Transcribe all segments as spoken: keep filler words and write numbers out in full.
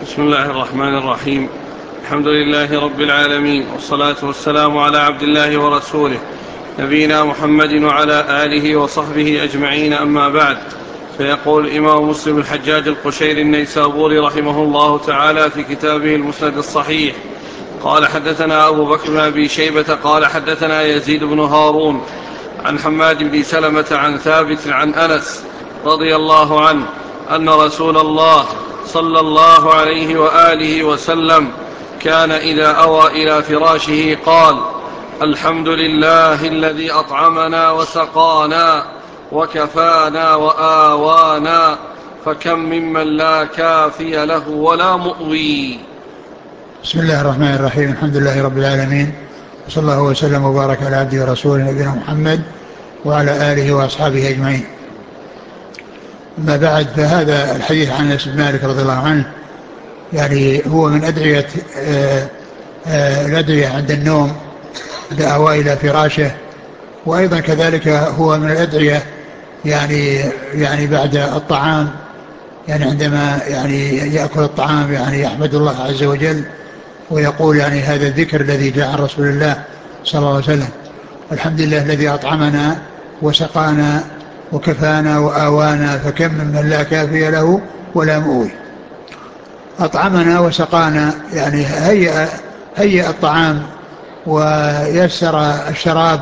بسم الله الرحمن الرحيم. الحمد لله رب العالمين، والصلاة والسلام على عبد الله ورسوله نبينا محمد وعلى آله وصحبه أجمعين، أما بعد. فيقول الإمام مسلم الحجاج القشيري النيسابوري رحمه الله تعالى في كتابه المسند الصحيح: قال حدثنا أبو بكر بن أبي شيبة قال حدثنا يزيد بن هارون عن حماد بن سلمة عن ثابت عن أنس رضي الله عنه أن رسول الله صلى الله عليه وآله وسلم كان إذا أوى إلى فراشه قال: الحمد لله الذي أطعمنا وسقانا وكفانا وآوانا، فكم ممن لا كافي له ولا مؤوي. بسم الله الرحمن الرحيم. الحمد لله رب العالمين، وصلى الله وسلم وبارك على عبده ورسوله نبينا محمد وعلى آله وأصحابه أجمعين. أما بعد، فهذا الحديث عن أنس بن مالك رضي الله عنه يعني هو من أدعية الأدعية عند النوم إذا أوى إلى فراشه، وأيضا كذلك هو من الأدعية يعني يعني بعد الطعام، يعني عندما يعني يأكل الطعام يعني يحمد الله عز وجل ويقول يعني هذا الذكر الذي جاء عن رسول الله صلى الله عليه وسلم: الحمد لله الذي أطعمنا وسقانا وكفانا وآوانا، فكم ممن لا كافي له ولا مؤوي. أطعمنا وسقانا يعني هيئ هيئ الطعام ويسر الشراب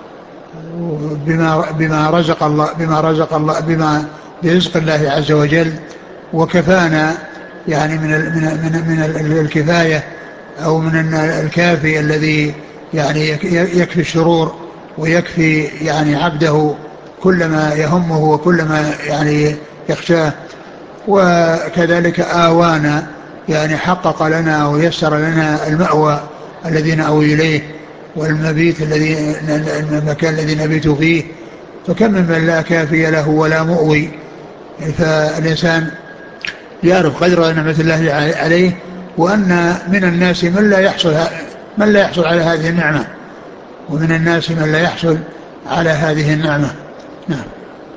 بما بما رزق الله بما رزق الله بما برزق الله عز وجل، وكفانا يعني من من من من الكفاية أو من الكافي الذي يعني يكفي الشرور ويكفي يعني عبده كل ما يهمه وكل ما يعني يخشاه. وكذلك آوانا يعني حقق لنا ويسر لنا المأوى الذي نأوي إليه والمبيت الذي المكان الذي نبيت فيه، فكم من لا كافي له ولا مؤوي. فالإنسان يعرف قدر نعمة الله عليه، وأن من الناس من لا يحصل من لا يحصل على هذه النعمة، ومن الناس من لا يحصل على هذه النعمة. نعم.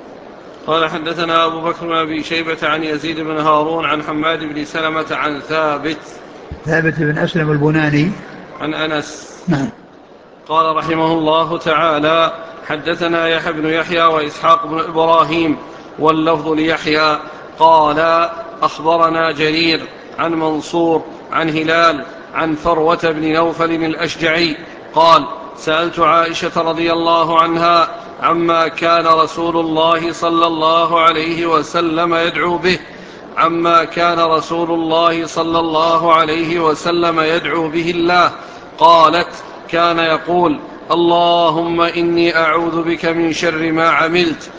قال حدثنا أبو بكر بن أبي شيبة عن يزيد بن هارون عن حماد بن سلمة عن ثابت ثابت بن أسلم البناني عن أنس. نعم. قال رحمه الله تعالى: حدثنا يحيى بن يحيى وإسحاق بن إبراهيم واللفظ ليحيى قال: أخبرنا جرير عن منصور عن هلال عن فروة بن نوفل الأشجعي قال: سألت عائشة رضي الله عنها عما كان رسول الله صلى الله عليه وسلم يدعو به عما كان رسول الله صلى الله عليه وسلم يدعو به الله. قالت: كان يقول: اللهم إني أعوذ بك من شر ما عملت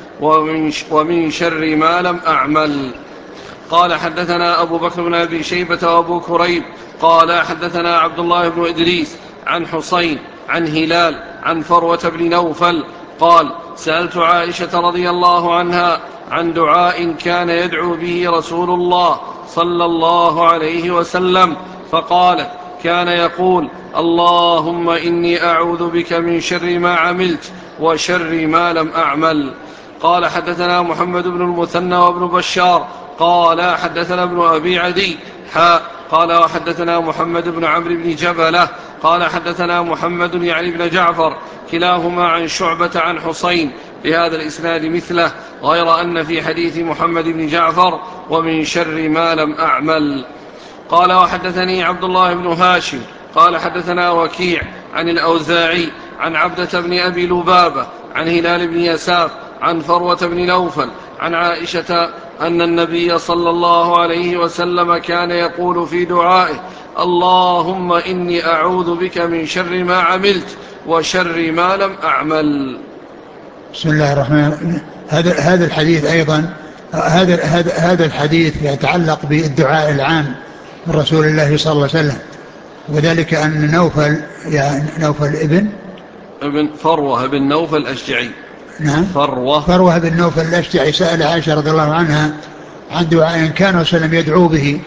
ومن شر ما لم أعمل. قال حدثنا أبو بكر بن أبي شيبة وأبو كريب قال حدثنا عبد الله بن إدريس عن حسين عن هلال عن فروة بن نوفل قال: سألت عائشة رضي الله عنها عن دعاء كان يدعو به رسول الله صلى الله عليه وسلم، فقالت: كان يقول: اللهم إني أعوذ بك من شر ما عملت وشر ما لم أعمل. قال حدثنا محمد بن المثنى وابن بشار قال حدثنا ابن أبي عدي حاء قال وحدثنا محمد بن عمرو بن جبلة قال حدثنا محمد يعني بن جعفر كلاهما عن شعبة عن حسين بهذا الإسناد مثله، غير أن في حديث محمد بن جعفر ومن شر ما لم أعمل. قال وحدثني عبد الله بن هاشم قال حدثنا وكيع عن الأوزاعي عن عبدة بن أبي لبابة عن هلال بن يساف عن فروة بن نوفل عن عائشة أن النبي صلى الله عليه وسلم كان يقول في دعائه: اللهم إني أعوذ بك من شر ما عملت وشر ما لم أعمل. بسم الله الرحمن الرحيم. هذا هذا الحديث أيضا هذا هذا هذا الحديث يتعلق بالدعاء العام من رسول الله صلى الله عليه وسلم، وذلك أن نوفل يعني نوفل ابن ابن فروة بن نوفل الأشجعي نعم فروة فروة بن نوفل الأشجعي سأل عائشة رضي الله عنها عن دعاء كان صلى الله عليه وسلم يدعو به،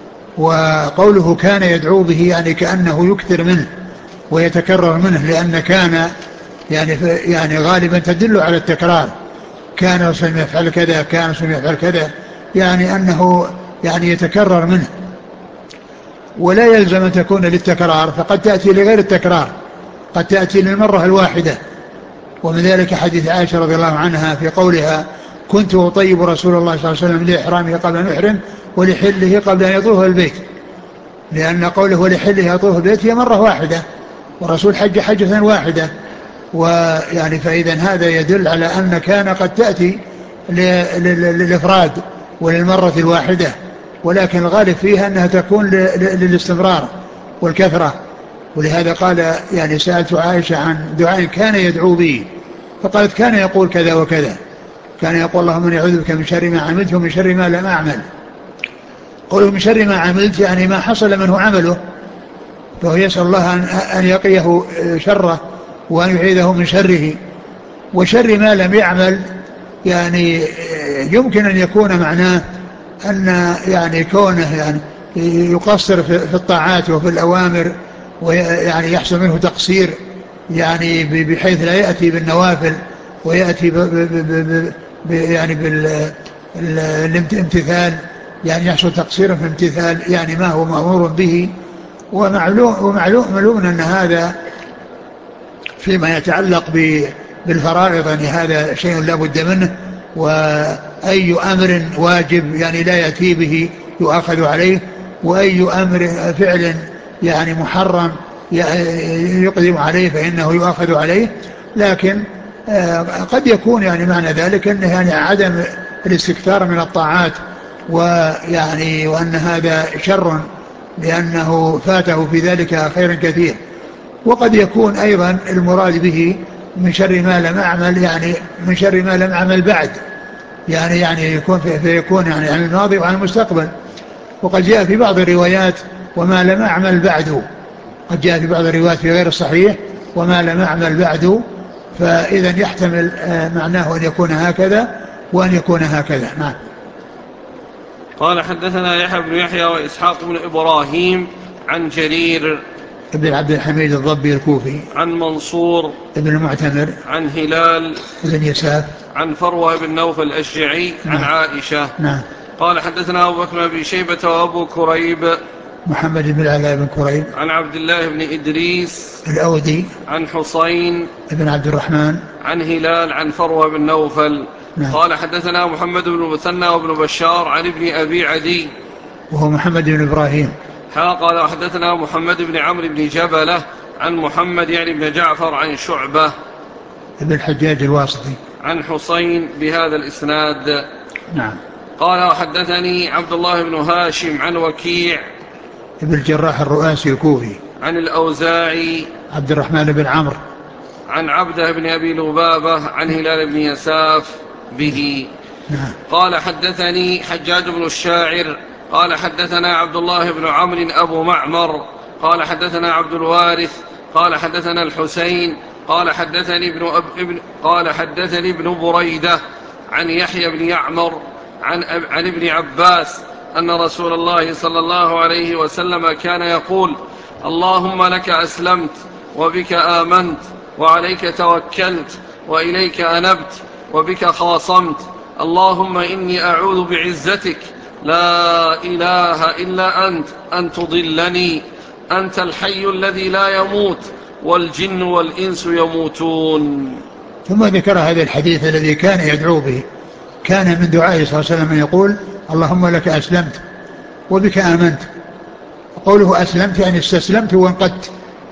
وقوله كان يدعو به يعني كأنه يكثر منه ويتكرر منه، لأن كان يعني يعني غالبا تدل على التكرار. كان صلى الله عليه وسلم يفعل كذا، كان صلى الله عليه وسلم يفعل كذا، يعني أنه يعني يتكرر منه. ولا يلزم أن تكون للتكرار، فقد تأتي لغير التكرار، قد تأتي للمرة الواحدة. ومن ذلك حديث عائشة رضي الله عنها في قولها كنت أطيب رسول الله صلى الله عليه وسلم لإحرامه قبل أن يحرم ولحله قبل أن يطوف البيت، لأن قوله ولحله يطوف البيت هي مرة واحدة، والرسول حج حجة واحدة. ويعني فإذا هذا يدل على أن كان قد تأتي للإفراد وللمرة الواحدة، ولكن الغالب فيها أنها تكون للاستمرار والكثرة. ولهذا قال يعني سألت عائشة عن دعاء كان يدعو به، فقالت كان يقول كذا وكذا، كان يقول اللهم اني اعوذ بك من شر ما عملت ومن شر ما لم اعمل. قوله من شر ما عملت يعني ما حصل منه عمله، فهو يسأل الله أن يقيه شره وأن يعيذه من شره. وشر ما لم يعمل يعني يمكن أن يكون معناه أن يعني كونه يعني يقصر في الطاعات وفي الأوامر، ويعني يحصل منه تقصير يعني بحيث لا يأتي بالنوافل ويأتي ب ب ب يعني بالامتثال، يعني يحصل تقصير في امتثال يعني ما هو مأمور به. ومعلوم ومعلوم معلوم أن هذا فيما يتعلق بالفرائض يعني هذا شيء لا بد منه، وأي أمر واجب يعني لا يأتي به يؤخذ عليه، وأي أمر فعل يعني محرم يقدم عليه فإنه يؤخذ عليه. لكن قد يكون يعني معنى ذلك أنه يعني عدم الاستكثار من الطاعات، ويعني وأن هذا شر لأنه فاته في ذلك خير كثير. وقد يكون أيضا المراد به من شر ما لم أعمل يعني من شر ما لم أعمل بعد، يعني يعني يكون فيكون يعني عن الماضي وعن المستقبل. وقد جاء في بعض الروايات وما لم أعمل بعد، قد جاء في بعض الروايات في غير الصحيح وما لم أعمل بعد، فإذا يحتمل معناه أن يكون هكذا وأن يكون هكذا. نعم. قال حدثنا يحيى بن يحيى وإسحاق بن إبراهيم عن جرير ابن عبد الحميد الضبي الكوفي عن منصور ابن المعتمر عن هلال ابن يساف عن فروة بن نوفل الأشجعي عن نعم. عائشة. نعم. قال حدثنا أبو بكر بن شيبة وأبو كريب محمد بن العلاء بن كريب عن عبد الله بن إدريس الأودي عن حسين ابن عبد الرحمن عن هلال عن فروة بن نوفل. نعم. قال حدثنا محمد بن المثنى وابن بشار عن ابن أبي عدي وهو محمد بن إبراهيم. قال حدثنا محمد بن عمرو بن جبلة عن محمد يعني بن جعفر عن شعبة ابن الحجاج الواسطي عن حسين بهذا الإسناد. نعم. قال وحدثني عبد الله بن هاشم عن وكيع ابن الجراح الرؤاسي الكوفي عن الأوزاعي عبد الرحمن بن عمرو عن عبده بن أبي لبابة عن هلال بن يساف به. نعم. قال حدثني حجاج بن الشاعر قال حدثنا عبد الله بن عمرو أبو معمر قال حدثنا عبد الوارث قال حدثنا الحسين قال حدثني ابن, أب ابن قال حدثني ابن بريدة عن يحيى بن يعمر عن, عن ابن عباس أن رسول الله صلى الله عليه وسلم كان يقول اللهم لك أسلمت وبك آمنت وعليك توكلت وإليك أنبت وبك خاصمت اللهم إني أعوذ بعزتك لا إله إلا أنت أن تضلني أنت الحي الذي لا يموت والجن والإنس يموتون. ثم ذكر هذا الحديث الذي كان يدعو به، كان من دعائه صلى الله عليه وسلم يقول اللهم لك أسلمت وبك آمنت. قوله أسلمت يعني استسلمت وانقدت،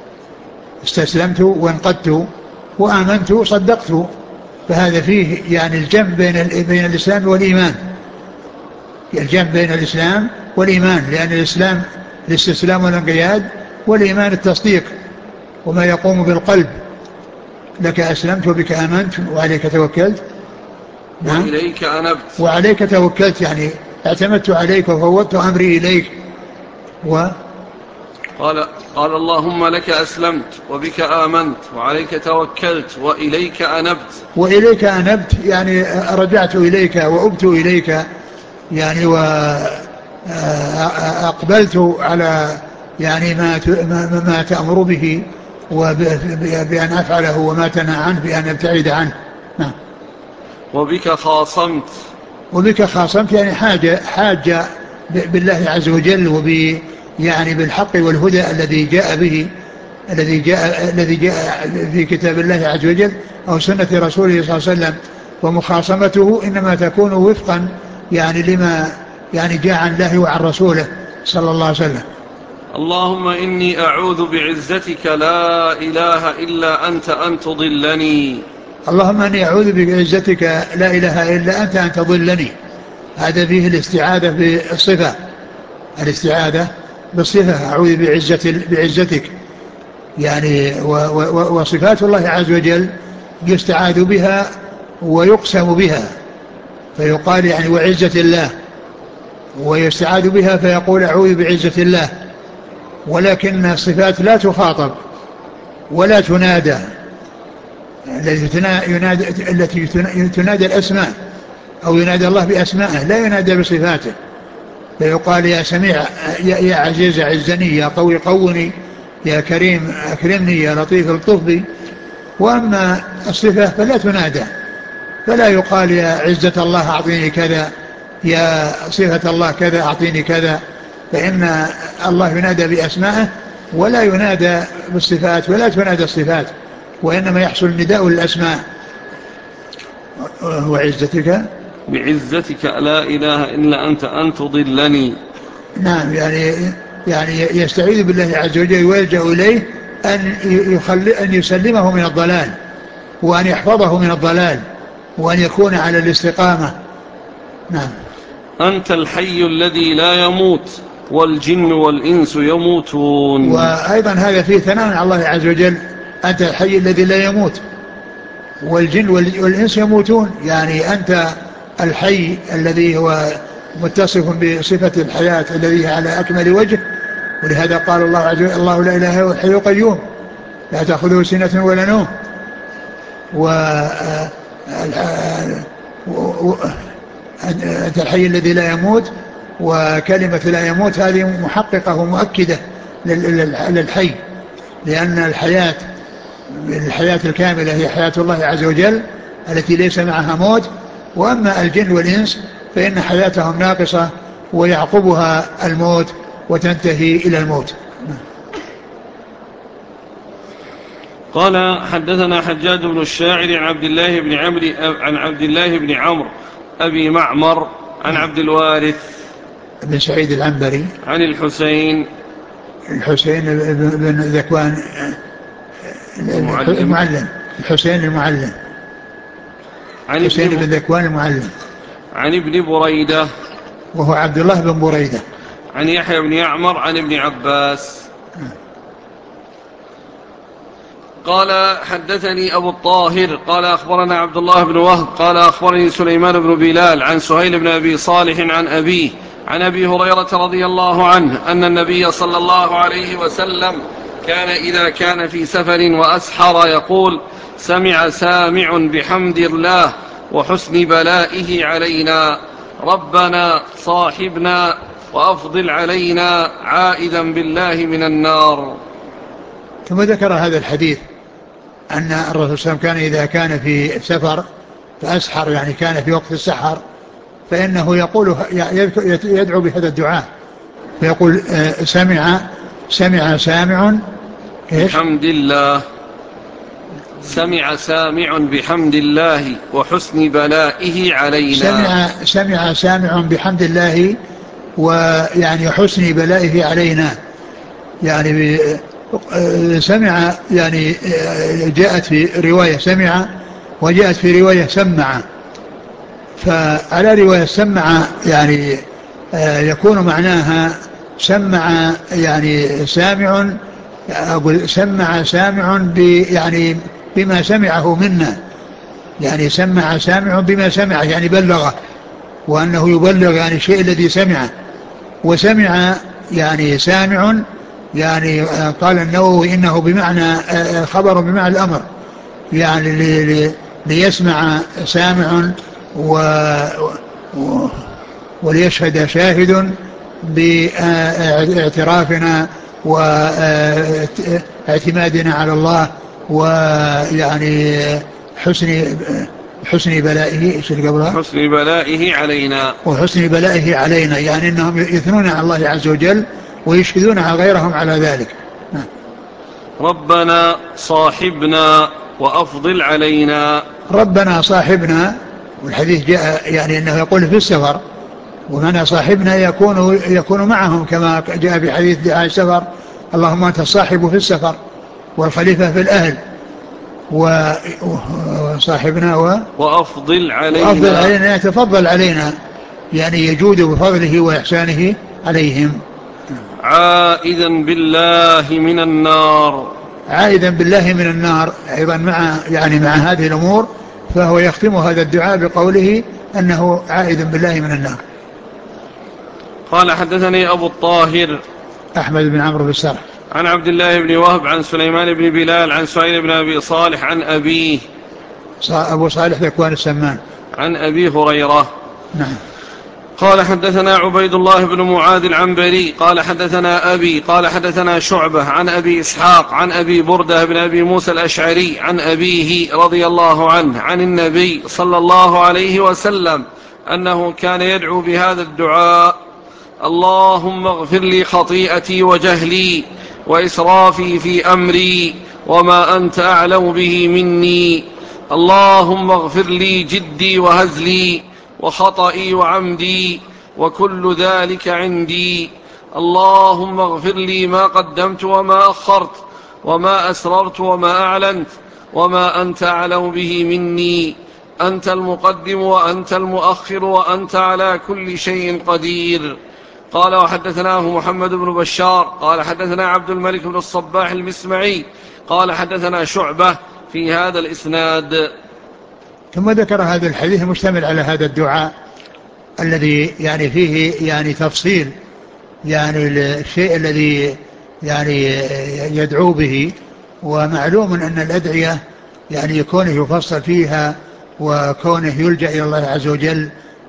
استسلمت وانقدت وآمنت صدقت، فهذا فيه يعني الجمع بين بين الإسلام والإيمان، الجمع بين الإسلام والإيمان، لأن الإسلام الاستسلام والانقياد، والإيمان التصديق وما يقوم بالقلب. لك أسلمت وبك آمنت وعليك توكلت وإليك أنبت وعليك توكلت يعني اعتمدت عليك وفوضت أمري إليك. و قال, قال اللهم لك أسلمت وبك آمنت وعليك توكلت وإليك أنبت. وإليك أنبت يعني رجعت إليك وأبت إليك يعني وأقبلت على يعني ما ما تأمر به وبأن أفعله وما تنهى عنه بأن أبتعد عنه. نعم. وبك خاصمت وبك خاصمت يعني حاجة حاجة بالله عز وجل وب يعني بالحق والهدى الذي جاء به الذي جاء الذي جاء في كتاب الله عز وجل أو سنة رسوله صلى الله عليه وسلم. ومخاصمته إنما تكون وفقا يعني لما يعني جاء عن الله وعن رسوله صلى الله عليه وسلم. اللهم إني أعوذ بعزتك لا إله إلا أنت أن تضلني. اللهم إني أعوذ بعزتك لا إله إلا أنت أن تضلني. هذا فيه الاستعاذة بالصفة، الاستعاذة بالصفة، أعوذ بعزة بعزتك يعني. وصفات الله عز وجل يستعاذ بها ويقسم بها، فيقال يعني وعزة الله، ويستعاذ بها فيقول أعوذ بعزة الله. ولكن الصفات لا تخاطب ولا تنادى، التي تنادى الأسماء أو ينادى الله بأسمائه، لا ينادى بصفاته. فيقال يا سميع، يا, يا عزيز عزني، يا قوي قوني، يا كريم أكرمني، يا لطيف الطف بي. وأما الصفة فلا تنادى، فلا يقال يا عزة الله أعطيني كذا، يا صفة الله كذا أعطيني كذا، فإن الله ينادى بأسمائه ولا ينادى بالصفات، ولا تنادى الصفات، وإنما يحصل النداء للأسماء. وعزتك بعزتك لا إله إلا أنت أن تضلني. نعم، يعني يعني يستعيذ بالله عز وجل ويلجأ إليه أن يخلي أن يسلمه من الضلال، وأن يحفظه من الضلال، وأن يكون على الاستقامة. نعم. أنت الحي الذي لا يموت والجن والإنس يموتون. وأيضا هذا فيه ثناء على الله عز وجل، أنت الحي الذي لا يموت والجن والإنس يموتون، يعني أنت الحي الذي هو متصف بصفة الحياة الذي على أكمل وجه. ولهذا قال الله عز وجل الله لا إله إلا هو الحي القيوم لا تأخذه سنة ولا نوم. و أنت الحي الذي لا يموت، وكلمة لا يموت هذه محققة ومؤكدة للحي، لأن الحياة الحياة الكاملة هي حياة الله عز وجل التي ليس معها موت. وأما الجن والإنس فإن حياتهم ناقصة ويعقبها الموت وتنتهي إلى الموت. قال حدثنا حجاج بن الشاعر عن عبد الله بن عمرو عن عبد الله بن عمرو أبي معمر عن عبد الوارث بن سعيد العنبري عن الحسين الحسين بن ذكوان المعلم الحسين المعلم عن حسين بن ذكوان المعلم عن ابن بريدة وهو عبد الله بن بريدة عن يحيى بن يعمر عن ابن عباس قال حدثني أبو الطاهر قال أخبرنا عبد الله بن وهب قال أخبرني سليمان بن بلال عن سهيل بن أبي صالح عن أبيه عن أبي هريرة رضي الله عنه أن النبي صلى الله عليه وسلم كان إذا كان في سفر وأسحر يقول سمع سامع بحمد الله وحسن بلائه علينا ربنا صاحبنا وأفضل علينا عائذا بالله من النار. ثم ذكر هذا الحديث أن الرسول صلى الله عليه وسلم كان إذا كان في سفر فأسحر، يعني كان في وقت السحر، فإنه يقول يدعو بهذا الدعاء، فيقول سمع سمع سامع بحمد الله سمع سامع بحمد الله وحسن بلائه علينا. سمع سمع سامع بحمد الله ويعني حسن بلائه علينا، يعني سمع يعني جاءت في رواية سمع وجاءت في رواية سمع، فعلى رواية سمع يعني يكون معناها سمع يعني سامع، أقول سمع سامع يعني بما سمعه منا، يعني سمع سامع بما سمع يعني بلغه، وأنه يبلغ يعني الشيء الذي سمعه. وسمع يعني سامع يعني قال النووي إنه بمعنى خبر بمعنى الأمر، يعني لي لي ليسمع سامع و و وليشهد شاهد باعترافنا واعتمادنا على الله ويعني حسن حسن بلائه حسن بلائه علينا وحسن بلائه علينا، يعني انهم يثنون على الله عز وجل ويشهدون غيرهم على ذلك. ربنا صاحبنا وأفضل علينا. ربنا صاحبنا، والحديث جاء يعني أنه يقول في السفر، ومعنى صاحبنا يكون يكون معهم كما جاء في حديث دعاء السفر: اللهم أنت الصاحب في السفر والخليفة في الأهل وصاحبنا و... وأفضل علينا. وأفضل علينا، يتفضل علينا، يعني يجود بفضله وإحسانه عليهم. عائذا بالله من النار. عائذا بالله من النار أيضا مع يعني مع هذه الأمور، فهو يختم هذا الدعاء بقوله أنه عائذا بالله من النار. قال حدثني أبو الطاهر أحمد بن عمرو بن السرح عن عبد الله بن وهب عن سليمان بن بلال عن سعيد بن أبي صالح عن أبيه أبو صالح ذكوان السمان عن أبي هريرة. نعم. قال حدثنا عبيد الله بن معاذ العنبري قال حدثنا أبي قال حدثنا شعبة عن أبي إسحاق عن أبي بردة بن أبي موسى الأشعري عن أبيه رضي الله عنه عن النبي صلى الله عليه وسلم أنه كان يدعو بهذا الدعاء: اللهم اغفر لي خطيئتي وجهلي وإسرافي في أمري وما أنت أعلم به مني، اللهم اغفر لي جدي وهزلي وخطئي وعمدي وكل ذلك عندي، اللهم اغفر لي ما قدمت وما أخرت وما أسررت وما أعلنت وما أنت أعلم به مني، أنت المقدم وأنت المؤخر وأنت على كل شيء قدير. قال وحدثناه محمد بن بشار قال حدثنا عبد الملك بن الصباح المسمعي قال حدثنا شعبة في هذا الإسناد. ثم ذكر هذا الحديث المشتمل على هذا الدعاء الذي يعني فيه يعني تفصيل يعني الشيء الذي يعني يدعو به. ومعلوم أن الأدعية يعني يكونه يفصل فيها وكونه يلجأ إلى الله عز وجل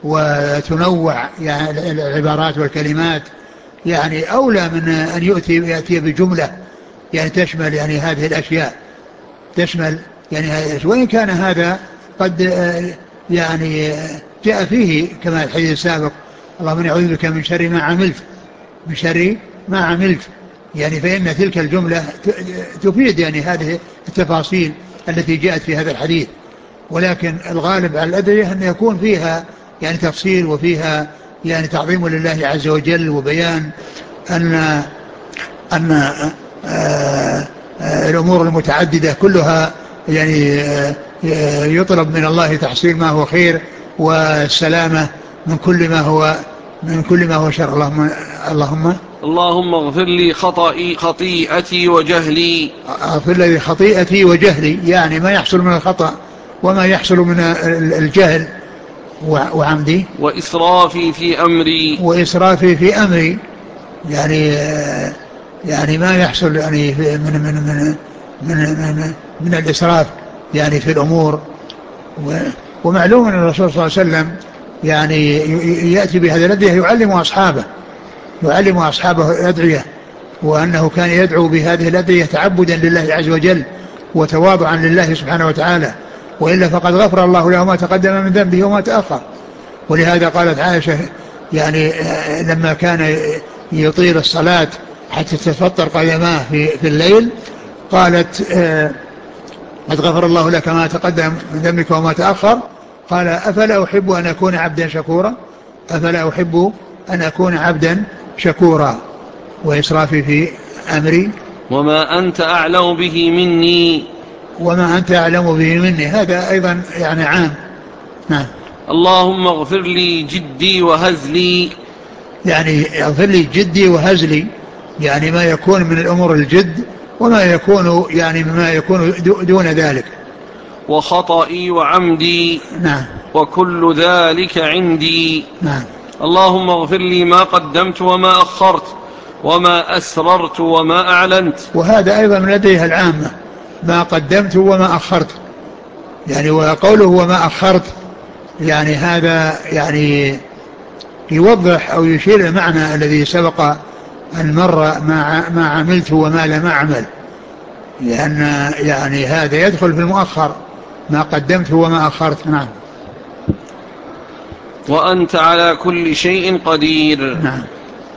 وتنوع يعني العبارات والكلمات، يعني أولى من أن يؤتي يأتي بجملة يعني تشمل يعني هذه الأشياء، تشمل يعني هذه الأشياء. وإن كان هذا قد يعني جاء فيه كما الحديث السابق: اللهم إني أعوذ بك من شر ما عملت، من شر ما عملت، يعني فإن تلك الجملة تفيد يعني هذه التفاصيل التي جاءت في هذا الحديث. ولكن الغالب على الأدعية أن يكون فيها يعني تفصيل وفيها يعني تعظيم لله عز وجل وبيان أن أن آآ آآ الأمور المتعددة كلها يعني يطلب من الله تحصيل ما هو خير والسلامة من كل ما هو من كل ما هو شر. اللهم اللهم اللهم اغفر لي خطئي خطيئتي وجهلي. اغفر لي خطيئتي وجهلي، يعني ما يحصل من الخطأ وما يحصل من الجهل وعمدي وإسرافي في أمري وإسرافي في أمري، يعني يعني ما يحصل يعني من من من من من, من الإسراف يعني في الأمور. ومعلوم أن الرسول صلى الله عليه وسلم يعني يأتي بهذا الأدعية يعلم أصحابه يعلم أصحابه الأدعية، وأنه كان يدعو بهذه الأدعية تعبدا لله عز وجل وتواضعا لله سبحانه وتعالى، وإلا فقد غفر الله له ما تقدم من ذنبه وما تأخر. ولهذا قالت عائشة يعني لما كان يطيل الصلاة حتى تتفطر قدماه في, في الليل قالت قد غفر الله لك ما تقدم من ذنبك وما تأخر، قال أفلا أحب أن أكون عبدا شكورا أفلا أحب أن أكون عبدا شكورا وإسرافي في أمري وما أنت أعلم به مني وما أنت أعلم به مني. هذا أيضا يعني عام. نعم. اللهم اغفر لي جدي وهزلي، يعني اغفر لي جدي وهزلي، يعني ما يكون من الأمور الجد وما يكون يعني مما يكون دون ذلك. وخطئي وعمدي نعم. وكل ذلك عندي. نعم. اللهم اغفر لي ما قدمت وما أخرت وما أسررت وما أعلنت. وهذا أيضا من لديها العامة: ما قدمت وما أخرت، يعني وقوله وما أخرت يعني هذا يعني يوضح أو يشير المعنى الذي سبق المرة ما ما عملت وما لم أعمل، لأن يعني هذا يدخل في المؤخر ما قدمت وما أخرت. نعم. وأنت على كل شيء قدير. نعم.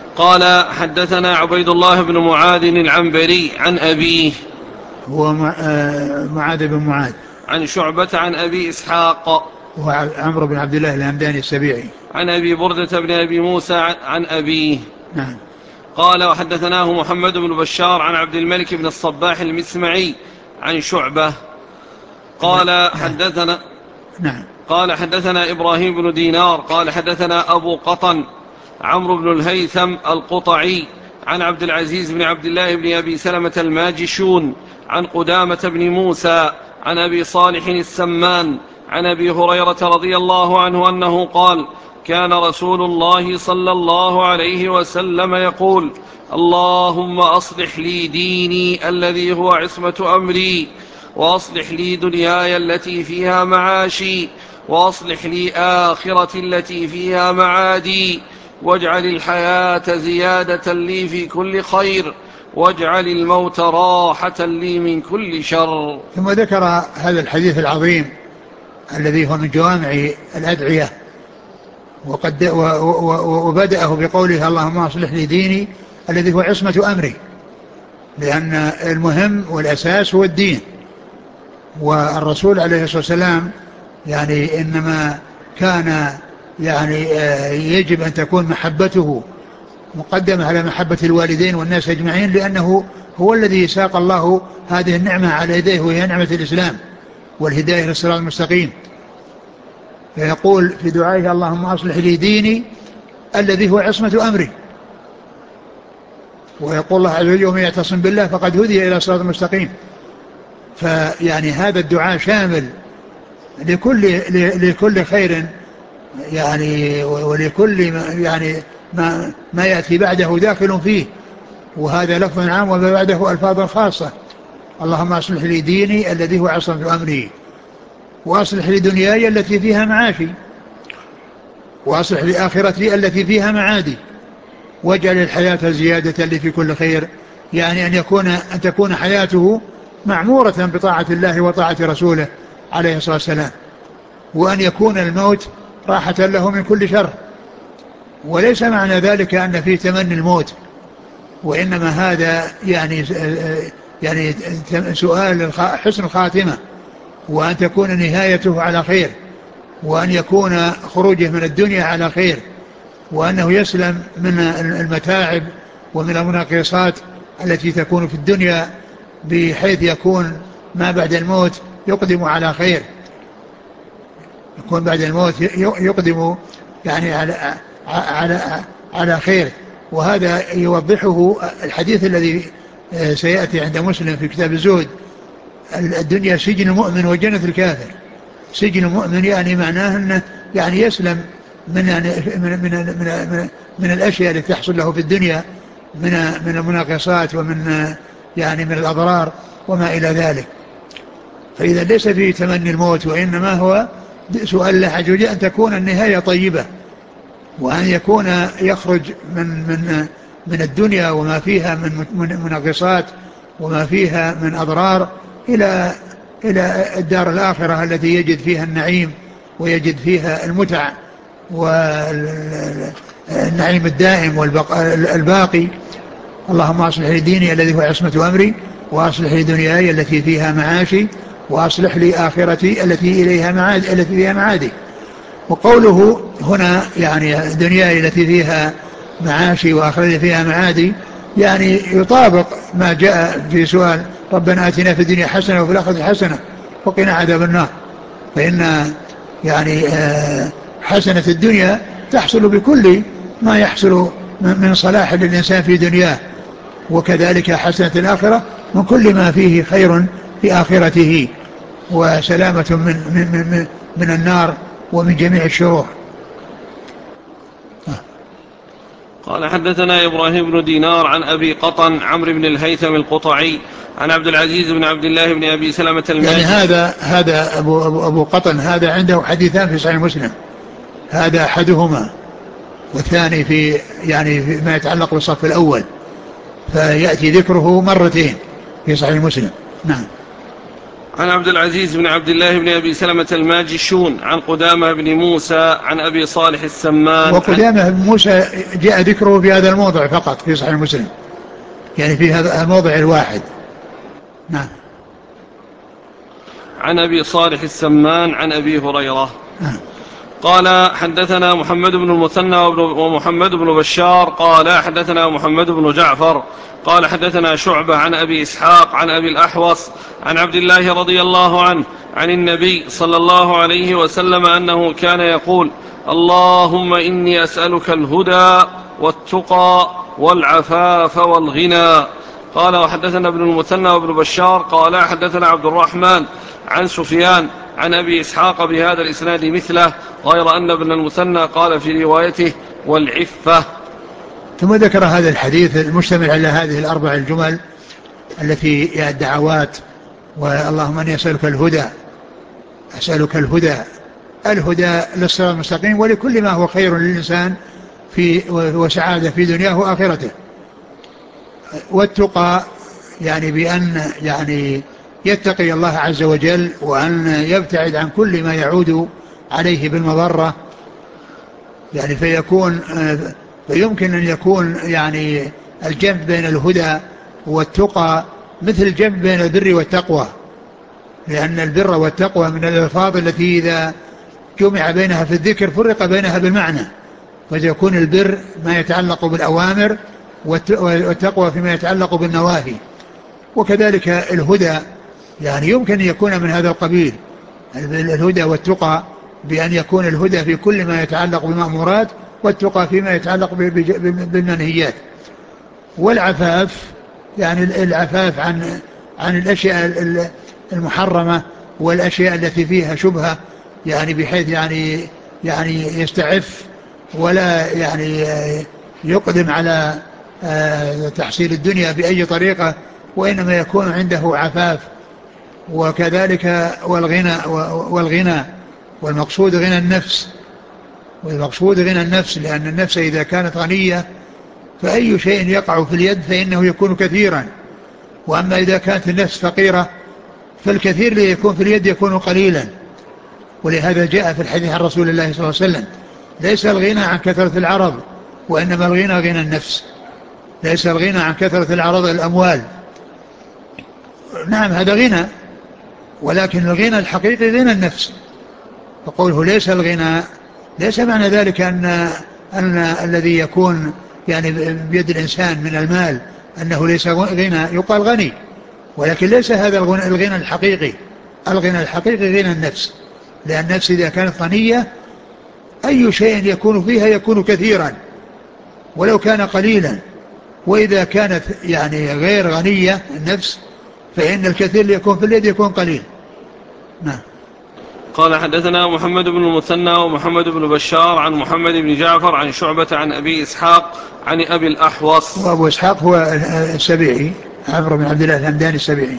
قال حدثنا عبيد الله بن معاذ العنبري عن أبيه هو معاذ بن معاذ عن شعبة عن أبي إسحاق وعمرو بن عبد الله الهمداني السبيعي عن أبي بردة بن أبي موسى عن أبيه. نعم. قال وحدثناه محمد بن بشار عن عبد الملك بن الصباح المسمعي عن شعبة قال حدثنا نعم. قال حدثنا إبراهيم بن دينار قال حدثنا أبو قطن عمرو بن الهيثم القطعي عن عبد العزيز بن عبد الله بن أبي سلمة الماجشون عن قدامة بن موسى عن أبي صالح السمان عن أبي هريرة رضي الله عنه أنه قال كان رسول الله صلى الله عليه وسلم يقول اللهم أصلح لي ديني الذي هو عصمة أمري وأصلح لي دنياي التي فيها معاشي وأصلح لي آخرتي التي فيها معادي واجعل الحياة زيادة لي في كل خير واجعل الموت راحة لي من كل شر. ثم ذكر هذا الحديث العظيم الذي هو من جوامع الأدعية وقد وبدأه بقوله اللهم أصلح لي ديني الذي هو عصمة أمري، لأن المهم والأساس هو الدين. والرسول عليه الصلاة والسلام يعني إنما كان يعني يجب أن تكون محبته مقدمة على محبة الوالدين والناس أجمعين، لأنه هو الذي ساق الله هذه النعمة على يديه وهي نعمة الإسلام والهداية للصراط المستقيم. فيقول في دعائه اللهم أصلح لي ديني الذي هو عصمة أمري، ويقول الله عز وجل ومن يعتصم بالله فقد هدي إلى صراط المستقيم. فيعني هذا الدعاء شامل لكل لكل خير يعني ولكل يعني ما ما يأتي بعده داخل فيه، وهذا لفظ عام وما بعده ألفاظ خاصة. اللهم أصلح لي ديني الذي هو عصمة أمري وأصلح لي دنياي التي فيها معاشي وأصلح لي آخرتي التي فيها معادي واجعل الحياة زيادة لي في كل خير، يعني أن يكون أن تكون حياته معمورة بطاعة الله وطاعة رسوله عليه الصلاة والسلام، وأن يكون الموت راحة له من كل شر. وليس معنى ذلك أن فيه تمني الموت، وإنما هذا يعني يعني سؤال حسن الخاتمة، وأن تكون نهايته على خير، وأن يكون خروجه من الدنيا على خير، وأنه يسلم من المتاعب ومن المناقصات التي تكون في الدنيا، بحيث يكون ما بعد الموت يقدم على خير، يكون بعد الموت يقدم يعني على على على خير. وهذا يوضحه الحديث الذي سيأتي عند مسلم في كتاب الزهد: الدنيا سجن المؤمن وجنة الكافر. سجن المؤمن يعني معناه أنه يعني يسلم من يعني من من من, من, من الأشياء التي تحصل له في الدنيا من من المناقصات ومن يعني من الأضرار وما إلى ذلك. فإذا ليس فيه تمني الموت، وإنما هو سؤال الله عز وجل أن تكون النهاية طيبة، وأن يكون يخرج من من من الدنيا وما فيها من مناقصات وما فيها من أضرار إلى إلى الدار الآخرة التي يجد فيها النعيم ويجد فيها المتع والنعيم الدائم والباقي. اللهم أصلح لي ديني الذي هو عصمة أمري وأصلح لي دنياي التي فيها معاشي وأصلح لي آخرتي التي إليها معاد التي فيها معادي. وقوله هنا يعني دنياي التي فيها معاشي وآخرتي فيها معادي يعني يطابق ما جاء في سؤال ربنا آتنا في الدنيا حسنة وفي الآخرة حسنة وقنا عذاب النار. فإن يعني حسنة الدنيا تحصل بكل ما يحصل من صلاح للإنسان في دنياه، وكذلك حسنة الآخرة من كل ما فيه خير في آخرته وسلامة من, من, من, من النار ومن جميع الشرور. قال حدثنا إبراهيم بن دينار عن أبي قطن عمرو بن الهيثم القطعي عن عبد العزيز بن عبد الله بن أبي سلمة الماجشون. يعني هذا هذا أبو, أبو, أبو قطن هذا عنده حديثان في صحيح مسلم، هذا أحدهما والثاني في يعني في ما يتعلق بالصف الأول، فيأتي ذكره مرتين في صحيح مسلم. نعم. عن عبد العزيز بن عبد الله بن أبي سلمة الماجشون عن قدامة بن موسى عن أبي صالح السمان. وقدامة بن موسى جاء ذكره في هذا الموضع فقط في صحيح مسلم، يعني في هذا الموضع الواحد. نعم. عن أبي صالح السمان عن أبي هريرة. نعم. قال حدثنا محمد بن المثنى ومحمد بن بشار قال حدثنا محمد بن جعفر قال حدثنا شعبة عن أبي إسحاق عن أبي الأحوص عن عبد الله رضي الله عنه عن النبي صلى الله عليه وسلم أنه كان يقول: اللهم إني أسألك الهدى والتقى والعفاف والغنى. قال وحدثنا ابن المثنى وابن بشار قال حدثنا عبد الرحمن عن سفيان عن أبي إسحاق بهذا الإسناد مثله، غير أن ابن المثنى قال في روايته: والعفة. ثم ذكر هذا الحديث المشتمل على هذه الأربع الجمل التي هي الدعوات. واللهم أني أسألك الهدى، أسألك الهدى، الهدى للصراط المستقيم ولكل ما هو خير للإنسان في وسعادة في دنياه وآخرته. والتقى يعني بأن يعني يتقي الله عز وجل وأن يبتعد عن كل ما يعود عليه بالمضرة، يعني فيكون فيمكن أن يكون يعني الجمع بين الهدى والتقى مثل الجمع بين البر والتقوى، لأن البر والتقوى من الألفاظ التي إذا جمع بينها في الذكر فرق بينها بالمعنى، فيكون البر ما يتعلق بالأوامر والتقوى فيما يتعلق بالنواهي. وكذلك الهدى يعني يمكن أن يكون من هذا القبيل، الهدى والتقى بأن يكون الهدى في كل ما يتعلق بالمأمورات والتقى فيما يتعلق بالمنهيات. والعفاف يعني العفاف عن عن الأشياء المحرمة والأشياء التي فيها شبهة، يعني بحيث يعني يعني يستعف ولا يعني يقدم على تحصيل الدنيا بأي طريقة، وإنما يكون عنده عفاف. وكذلك والغنى والغنى والمقصود غنى النفس، والمقصود غنى النفس، لأن النفس إذا كانت غنية فأي شيء يقع في اليد فإنه يكون كثيرا، وأما إذا كانت النفس فقيرة فالكثير اللي يكون في اليد يكون قليلا. ولهذا جاء في الحديث عن رسول الله صلى الله عليه وسلم: ليس الغنى عن كثرة العرض وإنما الغنى غنى النفس. ليس الغنى عن كثرة العرض الأموال، نعم هذا غنى، ولكن الغنى الحقيقي غنى النفس. فقوله ليس الغنى ليس معنى ذلك أن أن الذي يكون يعني بيد الإنسان من المال أنه ليس غنى، يقال غني، ولكن ليس هذا الغنى الحقيقي. الغنى الحقيقي غنى النفس، لأن النفس إذا كانت غنية أي شيء يكون فيها يكون كثيرا ولو كان قليلا، وإذا كانت يعني غير غنية النفس فإن الكثير اللي يكون في اليد يكون قليل. نعم. قال حدثنا محمد بن المثنى ومحمد بن بشار عن محمد بن جعفر عن شعبة عن أبي إسحاق عن أبي الأحوص. وأبو إسحاق هو السبيعي، عمرو بن عبد الله الهمداني السبيعي.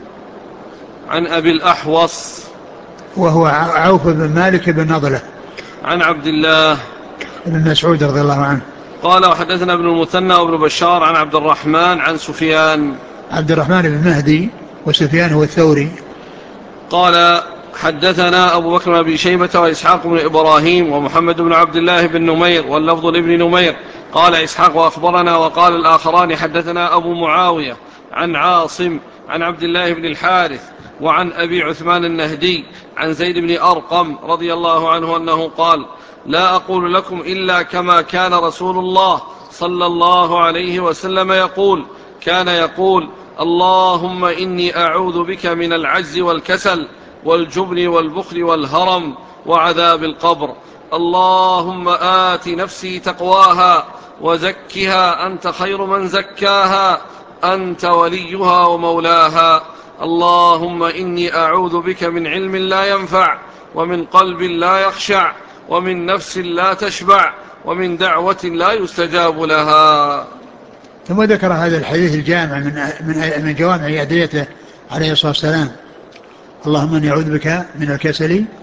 عن أبي الأحوص وهو عوف بن مالك بن نضلة عن عبد الله بن مسعود رضي الله عنه. قال وحدثنا ابن المثنى وابن بشار عن عبد الرحمن عن سفيان. عبد الرحمن بن مهدي وسفيان هو الثوري. قال حدثنا أبو بكر بن أبي شيبة وإسحاق بن إبراهيم ومحمد بن عبد الله بن نمير واللفظ لابن نمير. قال إسحاق وأخبرنا، وقال الآخران حدثنا أبو معاوية عن عاصم عن عبد الله بن الحارث وعن أبي عثمان النهدي عن زيد بن أرقم رضي الله عنه أنه قال: لا أقول لكم إلا كما كان رسول الله صلى الله عليه وسلم يقول. كان يقول: اللهم إني أعوذ بك من العجز والكسل والجبن والبخل والهرم وعذاب القبر. اللهم آت نفسي تقواها وزكها أنت خير من زكاها أنت وليها ومولاها. اللهم إني أعوذ بك من علم لا ينفع ومن قلب لا يخشع ومن نفس لا تشبع ومن دعوة لا يستجاب لها. ثم ذكر هذا الحديث الجامع من من من جوامع أدعيته عليه الصلاة والسلام: اللهم إني أعوذ بك من الكسل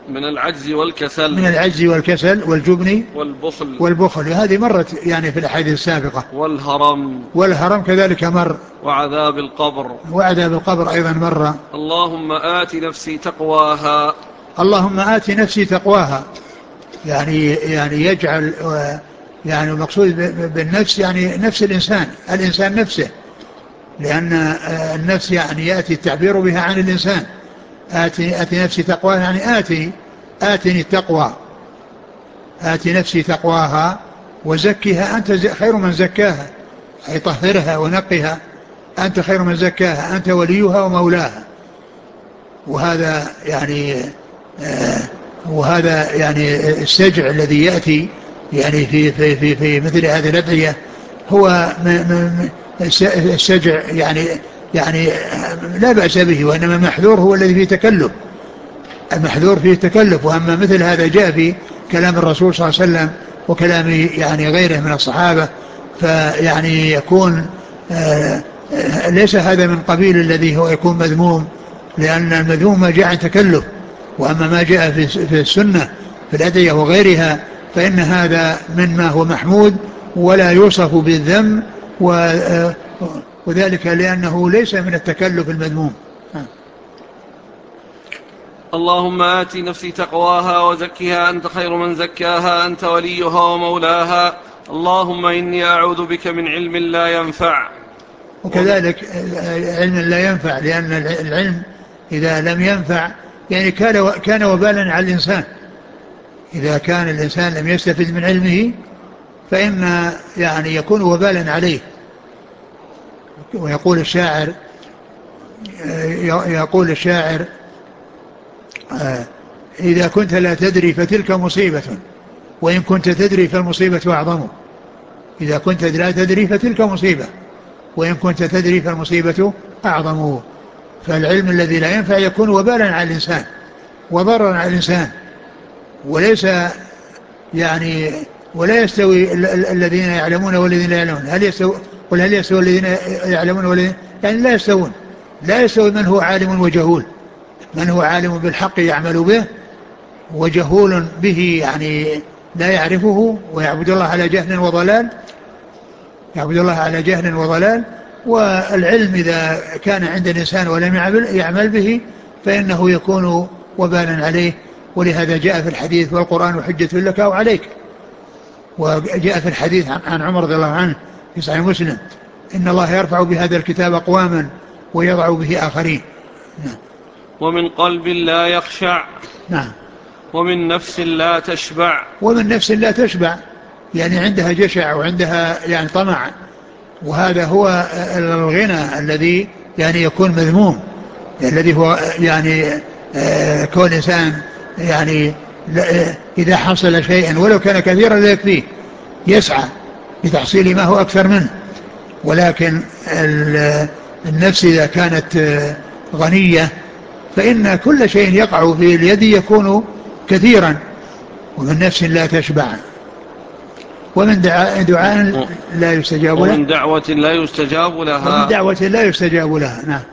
من العجز والكسل من العجز والكسل والجبن والبخل والبخل. هذه مرت يعني في الأحاديث السابقة. والهرم والهرم كذلك مر. وعذاب القبر. وعذاب القبر أيضا مر. اللهم آت نفسي تقواها. اللهم آت نفسي تقواها، يعني يعني يجعل يعني المقصود بالنفس يعني نفس الإنسان، الإنسان نفسه، لأن النفس يعني يأتي التعبير بها عن الإنسان. آتي, آتي نفسي تقواها يعني آتي آتني التقوى، آتي نفسي تقواها وزكها أنت خير من زكاها، أي طهرها ونقها، أنت خير من زكاها، أنت وليها ومولاها. وهذا يعني آه وهذا يعني السجع الذي يأتي يعني في في في, في مثل هذه الأدعية هو السجع يعني يعني لا بأس به، وإنما محذور هو الذي فيه تكلف، المحذور فيه تكلف. وأما مثل هذا جاء في كلام الرسول صلى الله عليه وسلم وكلام يعني غيره من الصحابة، فيعني يكون آه ليس هذا من قبيل الذي هو يكون مذموم، لأن المذموم ما جاء عن تكلف. وأما ما جاء في في السنة في الأدعية وغيرها فإن هذا مما هو محمود ولا يوصف بالذم، وذلك لأنه ليس من التكلف المذموم. اللهم آت نفسي تقواها وزكها أنت خير من زكاها أنت وليها ومولاها. اللهم إني أعوذ بك من علم لا ينفع. وكذلك علم لا ينفع، لأن العلم إذا لم ينفع يعني كان كان وبالا على الإنسان. إذا كان الإنسان لم يستفد من علمه فإن يعني يكون وبالا عليه. ويقول الشاعر يقول الشاعر إذا كنت لا تدري فتلك مصيبة، وإن كنت تدري فالمصيبة أعظم. إذا كنت لا تدري فتلك مصيبة، وإن كنت تدري فالمصيبة أعظم. فالعلم الذي لا ينفع يكون وبالا على الإنسان وضررا على الإنسان، وليس يعني ولا يستوي الذين يعلمون والذين لا يعلمون. هل يستوي؟ قل هل يستوي الذين يعلمون والذين يعني لا يستوون. لا يستوي من هو عالم وجهول، من هو عالم بالحق يعمل به وجهول به يعني لا يعرفه ويعبد الله على جهل وضلال، يعبد الله على جهل وضلال. والعلم إذا كان عند الإنسان ولم يعمل به فإنه يكون وبالا عليه. ولهذا جاء في الحديث والقرآن حجة لك أو عليك. وجاء في الحديث عن عمر رضي الله عنه في صحيح مسلم إن الله يرفع بهذا الكتاب أقواما ويضع به آخرين. نعم. ومن قلب لا يخشع. نعم. ومن نفس لا تشبع. ومن نفس لا تشبع يعني عندها جشع وعندها يعني طمع، وهذا هو الغنى الذي يعني يكون مذموم، الذي هو يعني آه كون إنسان يعني إذا حصل شيئا ولو كان كثيرا لا يكفيه، يسعى لتحصيل ما هو أكثر منه. ولكن النفس إذا كانت غنية فإن كل شيء يقع في اليد يكون كثيرا. ومن نفس لا تشبع. ومن دعاء, دعاء لا يستجاب له. ومن دعوة لا يستجاب لها. ومن دعوة لا يستجاب لها. نعم.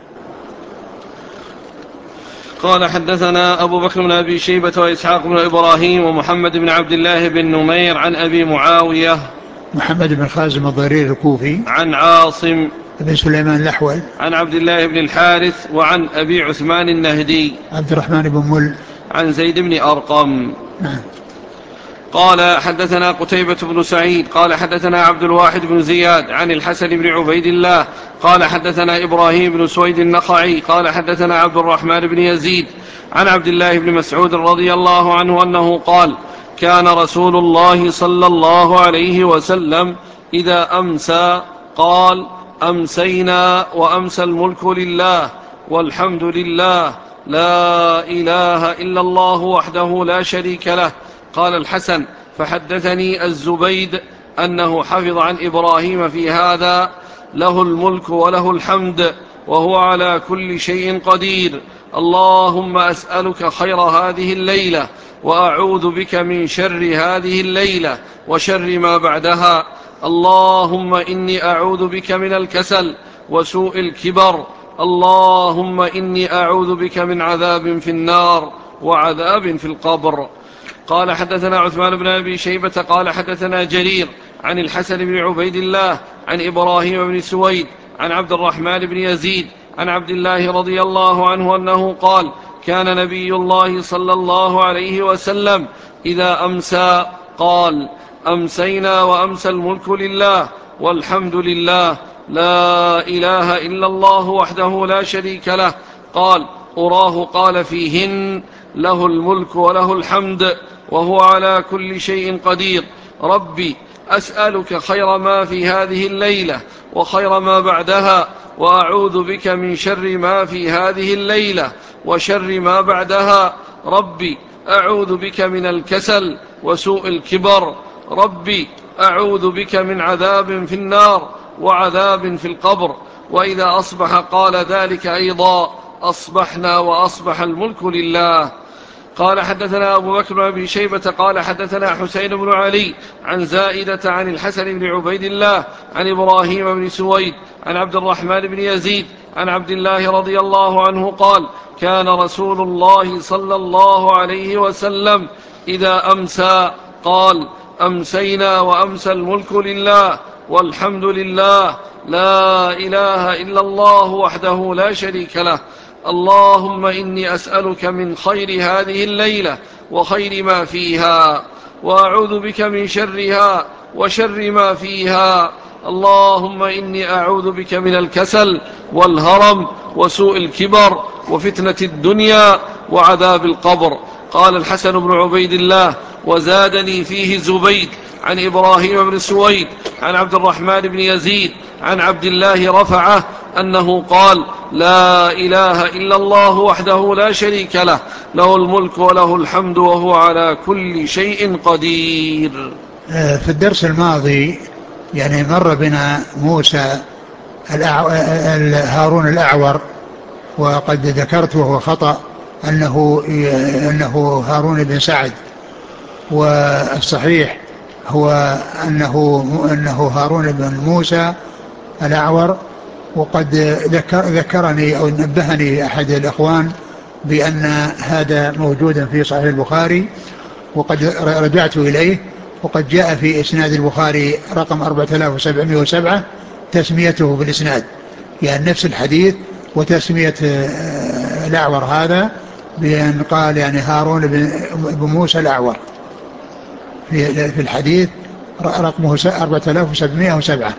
قال حدثنا أبو بكر بن أبي شيبة وإسحاق بن إبراهيم ومحمد بن عبد الله بن نمير عن أبي معاوية محمد بن خازم الضرير الكوفي عن عاصم بن سليمان الأحول عن عبد الله بن الحارث وعن أبي عثمان النهدي عبد الرحمن بن مل عن زيد بن أرقم. نعم. قال حدثنا قتيبة بن سعيد قال حدثنا عبد الواحد بن زياد عن الحسن بن عبيد الله قال حدثنا إبراهيم بن سويد النخعي قال حدثنا عبد الرحمن بن يزيد عن عبد الله بن مسعود رضي الله عنه أنه قال كان رسول الله صلى الله عليه وسلم إذا أمسى قال أمسينا وأمسى الملك لله والحمد لله لا إله إلا الله وحده لا شريك له. قال الحسن فحدثني الزبيد أنه حفظ عن إبراهيم في هذا له الملك وله الحمد وهو على كل شيء قدير. اللهم أسألك خير هذه الليلة وأعوذ بك من شر هذه الليلة وشر ما بعدها. اللهم إني أعوذ بك من الكسل وسوء الكبر. اللهم إني أعوذ بك من عذاب في النار وعذاب في القبر. قال حدثنا عثمان بن أبي شيبة قال حدثنا جرير عن الحسن بن عبيد الله عن إبراهيم بن سويد عن عبد الرحمن بن يزيد عن عبد الله رضي الله عنه أنه قال كان نبي الله صلى الله عليه وسلم إذا أمسى قال أمسينا وأمسى الملك لله والحمد لله لا إله إلا الله وحده لا شريك له. قال أراه قال فيهن له الملك وله الحمد وهو على كل شيء قدير. ربي أسألك خير ما في هذه الليلة وخير ما بعدها، وأعوذ بك من شر ما في هذه الليلة وشر ما بعدها. ربي أعوذ بك من الكسل وسوء الكبر. ربي أعوذ بك من عذاب في النار وعذاب في القبر. وإذا أصبح قال ذلك أيضا. أصبحنا وأصبح الملك لله. قال حدثنا أبو بكر بن أبي شيبة قال حدثنا حسين بن علي عن زائدة عن الحسن بن عبيد الله عن إبراهيم بن سويد عن عبد الرحمن بن يزيد عن عبد الله رضي الله عنه قال كان رسول الله صلى الله عليه وسلم إذا أمسى قال أمسينا وأمسى الملك لله والحمد لله لا إله إلا الله وحده لا شريك له. اللهم إني أسألك من خير هذه الليلة وخير ما فيها، وأعوذ بك من شرها وشر ما فيها. اللهم إني أعوذ بك من الكسل والهرم وسوء الكبر وفتنة الدنيا وعذاب القبر. قال الحسن بن عبيد الله وزادني فيه زبيد عن إبراهيم بن سويد عن عبد الرحمن بن يزيد عن عبد الله رفعه أنه قال لا إله إلا الله وحده لا شريك له له الملك وله الحمد وهو على كل شيء قدير. في الدرس الماضي يعني مر بنا موسى هارون الأعور، وقد ذكرت وهو خطأ أنه, أنه هارون بن سعد، والصحيح هو أنه, أنه هارون بن موسى الأعور. وقد ذكر ذكرني أو نبهني أحد الأخوان بأن هذا موجود في صحيح البخاري، وقد رجعت إليه، وقد جاء في إسناد البخاري رقم أربعة آلاف وسبعمائة وسبعة تسميته بالإسناد، يعني نفس الحديث وتسمية الأعور هذا بأن قال يعني هارون بن موسى الأعور في الحديث رقمه أربعة آلاف وسبعمائة وسبعة.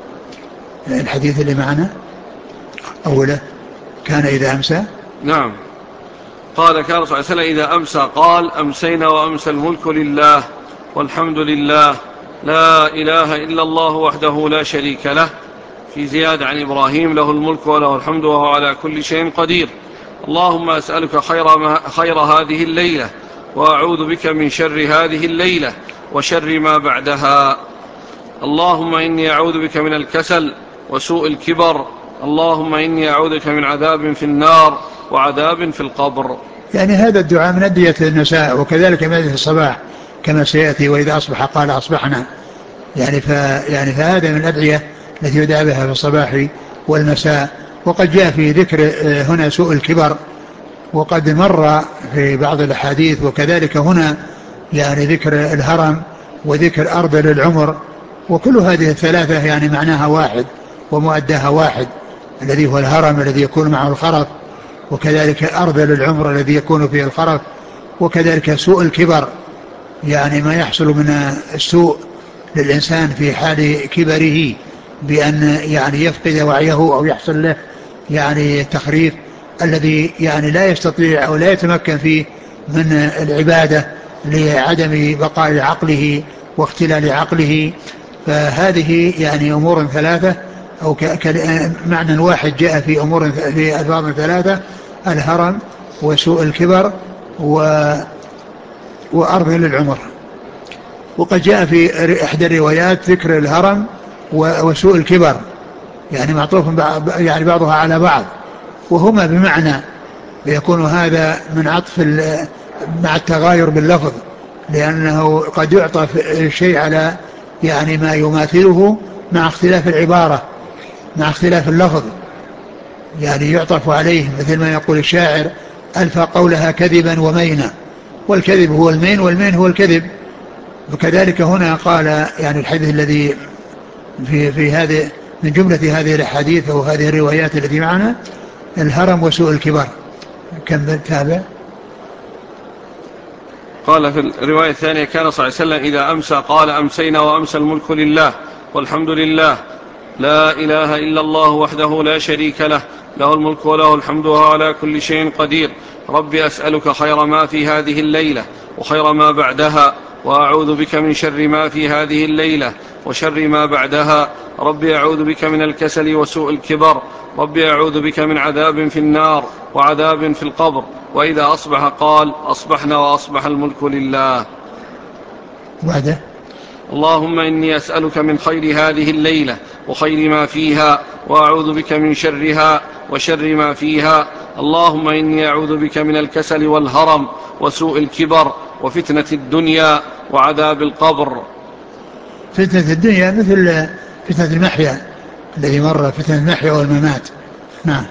الحديث اللي معنا أوله كان إذا أمسى نعم قال كان صلى الله عليه وسلم إذا أمسى قال أمسينا وأمسى الملك لله والحمد لله لا إله إلا الله وحده لا شريك له. في زيادة عن إبراهيم له الملك وله الحمد وهو على كل شيء قدير. اللهم أسألك خير, ما خير هذه الليلة وأعوذ بك من شر هذه الليلة وشر ما بعدها. اللهم إني أعوذ بك من الكسل وسوء الكبر. اللهم إني أعوذ بك من عذاب في النار وعذاب في القبر. يعني هذا الدعاء من أدعية النساء، وكذلك من أدعية الصباح كما سيأتي وإذا أصبح قال أصبحنا. يعني, ف يعني فهذا من الأدعية التي يدعى بها في الصباح والمساء. وقد جاء في ذكر هنا سوء الكبر، وقد مر في بعض الأحاديث، وكذلك هنا يعني ذكر الهرم وذكر أرذل العمر، وكل هذه الثلاثة يعني معناها واحد ومؤداها واحد، الذي هو الهرم الذي يكون معه الخرف، وكذلك أرذل العمر الذي يكون فيه الخرف، وكذلك سوء الكبر يعني ما يحصل من السوء للإنسان في حال كبره بأن يعني يفقد وعيه أو يحصل له يعني تخريف الذي يعني لا يستطيع أو لا يتمكن فيه من العبادة لعدم بقاء عقله واختلال عقله. فهذه يعني أمور ثلاثة أو معنى واحد جاء في أمور في ألفاظ ثلاثة: الهرم وسوء الكبر وأرذل العمر. وقد جاء في إحدى الروايات ذكر الهرم وسوء الكبر يعني معطوف يعني بعضها على بعض، وهما بمعنى، فيكون هذا من عطف مع التغاير باللفظ، لأنه قد يعطف الشيء على يعني ما يماثله مع اختلاف العبارة مع اختلاف اللفظ، يعني يعطف عليه مثل ما يقول الشاعر: ألفى قولها كذبا ومينا، والكذب هو المين والمين هو الكذب. وكذلك هنا قال يعني الحديث الذي في, في هذه من جملة هذه الأحاديث أو هذه الروايات التي معنا الهرم وسوء الكبر. كم تابع؟ قال في الرواية الثانية كان صلى الله عليه وسلم إذا أمسى قال أمسينا وأمسى الملك لله والحمد لله لا إله إلا الله وحده لا شريك له له الملك وله الحمد وهو على كل شيء قدير. ربي أسألك خير ما في هذه الليلة وخير ما بعدها، وأعوذ بك من شر ما في هذه الليلة وشر ما بعدها. ربي أعوذ بك من الكسل وسوء الكبر. ربي أعوذ بك من عذاب في النار وعذاب في القبر. وإذا أصبح قال أصبحنا وأصبح الملك لله. بعده اللهم إني أسألك من خير هذه الليلة وخير ما فيها، وأعوذ بك من شرها وشر ما فيها. اللهم إني أعوذ بك من الكسل والهرم وسوء الكبر وفتنة الدنيا وعذاب القبر. فتنة الدنيا مثل فتنة المحيا الذي مر، فتنة المحيا والممات. نعم.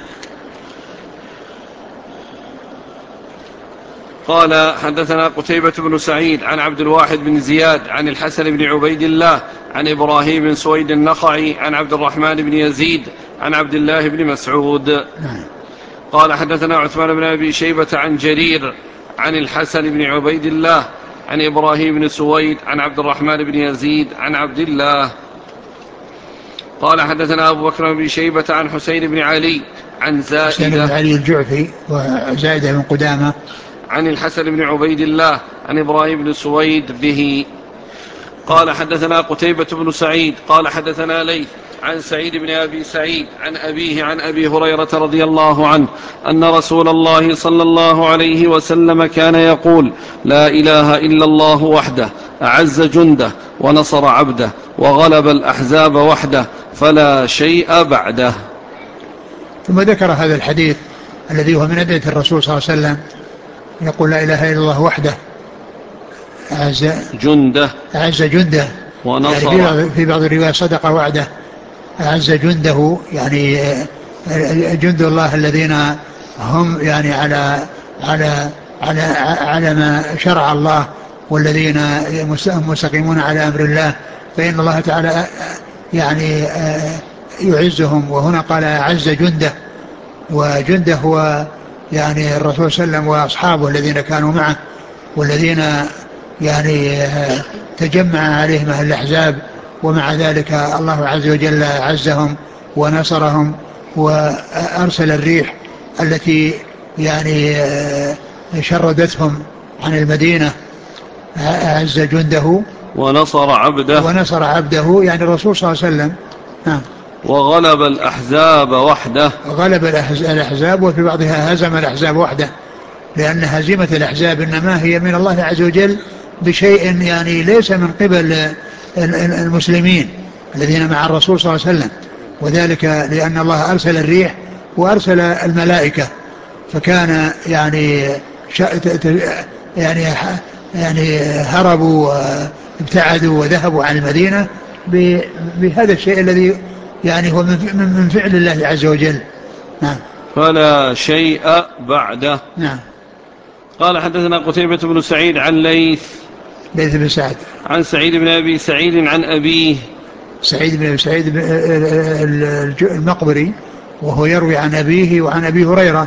قال حدثنا قتيبة بن سعيد عن عبد الواحد بن زياد عن الحسن بن عبيد الله عن إبراهيم بن سويد النخعي عن عبد الرحمن بن يزيد عن عبد الله بن مسعود. قال حدثنا عثمان بن أبي شيبة عن جرير عن الحسن بن عبيد الله عن إبراهيم بن سويد عن عبد الرحمن بن يزيد عن عبد الله. قال حدثنا أبو بكر بن شيبة عن حسين بن علي عن زائدة حسين بن علي الجعفي وزائدة بن قدامة عن الحسن بن عبيد الله عن إبراهيم بن سويد به. قال حدثنا قتيبة بن سعيد قال حدثنا ليث عن سعيد بن أبي سعيد عن أبيه عن أبي هريرة رضي الله عنه أن رسول الله صلى الله عليه وسلم كان يقول لا إله إلا الله وحده أعز جنده ونصر عبده وغلب الأحزاب وحده فلا شيء بعده. ثم ذكر هذا الحديث الذي هو من أدعية الرسول صلى الله عليه وسلم يقول لا إله إلا الله وحده أعز جنده أعز جنده ونصر يعني في بعض الروايات صدق وعده. أعز جنده يعني جند الله الذين هم يعني على على على على ما شرع الله والذين مستقيمون على أمر الله، فإن الله تعالى يعني يعزهم. وهنا قال أعز جنده، وجنده هو يعني الرسول صلى الله عليه وسلم وأصحابه الذين كانوا معه والذين يعني تجمع عليهم أهل الأحزاب، ومع ذلك الله عز وجل عزهم ونصرهم وأرسل الريح التي يعني شردتهم عن المدينة. أعز جنده ونصر عبده ونصر عبده يعني الرسول صلى الله عليه وسلم. نعم. وغلب الأحزاب وحده غلب الأحزاب وفي بعضها هزم الأحزاب وحده، لأن هزيمة الأحزاب إنما هي من الله عز وجل بشيء يعني ليس من قبل المسلمين الذين مع الرسول صلى الله عليه وسلم، وذلك لأن الله أرسل الريح وأرسل الملائكة، فكان يعني يعني يعني هربوا وابتعدوا وذهبوا عن المدينة بهذا الشيء الذي يعني هو من فعل الله عز وجل. نعم. فلا شيء بعده. نعم. قال حدثنا قتيبة بن سعيد عن ليث ليث بن سعد عن سعيد بن أبي سعيد عن أبيه سعيد بن أبي سعيد المقبري، وهو يروي عن أبيه وعن أبي هريرة،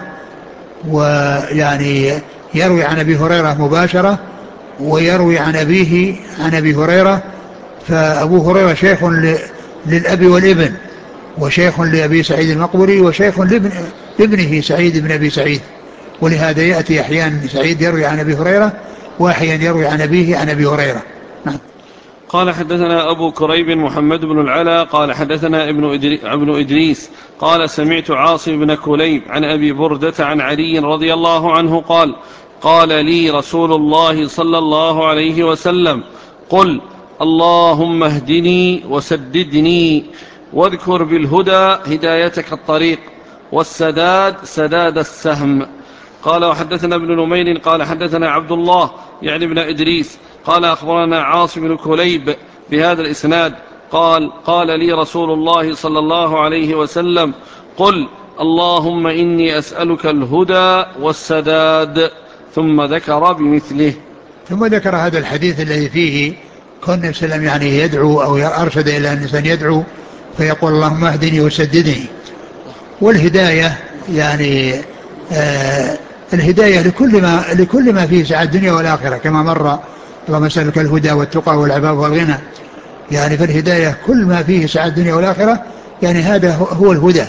ويعني يروي عن أبي هريرة مباشرة ويروي عن أبيه عن أبي هريرة. فأبو هريرة شيخ للأب والابن، وشيخ لأبي سعيد المقبري، وشيخ لابنه سعيد بن أبي سعيد، ولهذا يأتي أحيانا سعيد يروي عن أبي هريرة وأحيانا يروي عن أبيه عن أبي هريرة. نعم. قال حدثنا أبو كريب محمد بن العلا قال حدثنا ابن, إدري ابن إدريس قال سمعت عاصم بن كليب عن أبي بردة عن علي رضي الله عنه قال قال لي رسول الله صلى الله عليه وسلم قل اللهم اهدني وسددني واذكر بالهدى هدايتك الطريق والسداد سداد السهم. قال وحدثنا ابن نمير قال حدثنا عبد الله يعني ابن إدريس قال أخبرنا عاصم بن كليب بهذا الإسناد قال قال لي رسول الله صلى الله عليه وسلم قل اللهم إني أسألك الهدى والسداد، ثم ذكر بمثله. ثم ذكر هذا الحديث الذي فيه كون النبي صلى الله عليه وسلم يعني يدعو أو أرشد إلى أن الإنسان يدعو فيقول اللهم اهدني وسددني. والهداية يعني آه الهداية لكل ما, لكل ما فيه سعادة الدنيا والآخرة كما مر. اللهم اسألك الهدى والتقى والعفاف والغنى. يعني فالهداية كل ما فيه سعادة الدنيا والآخرة، يعني هذا هو الهدى.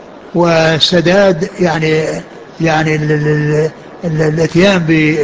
والسداد يعني يعني الاتيان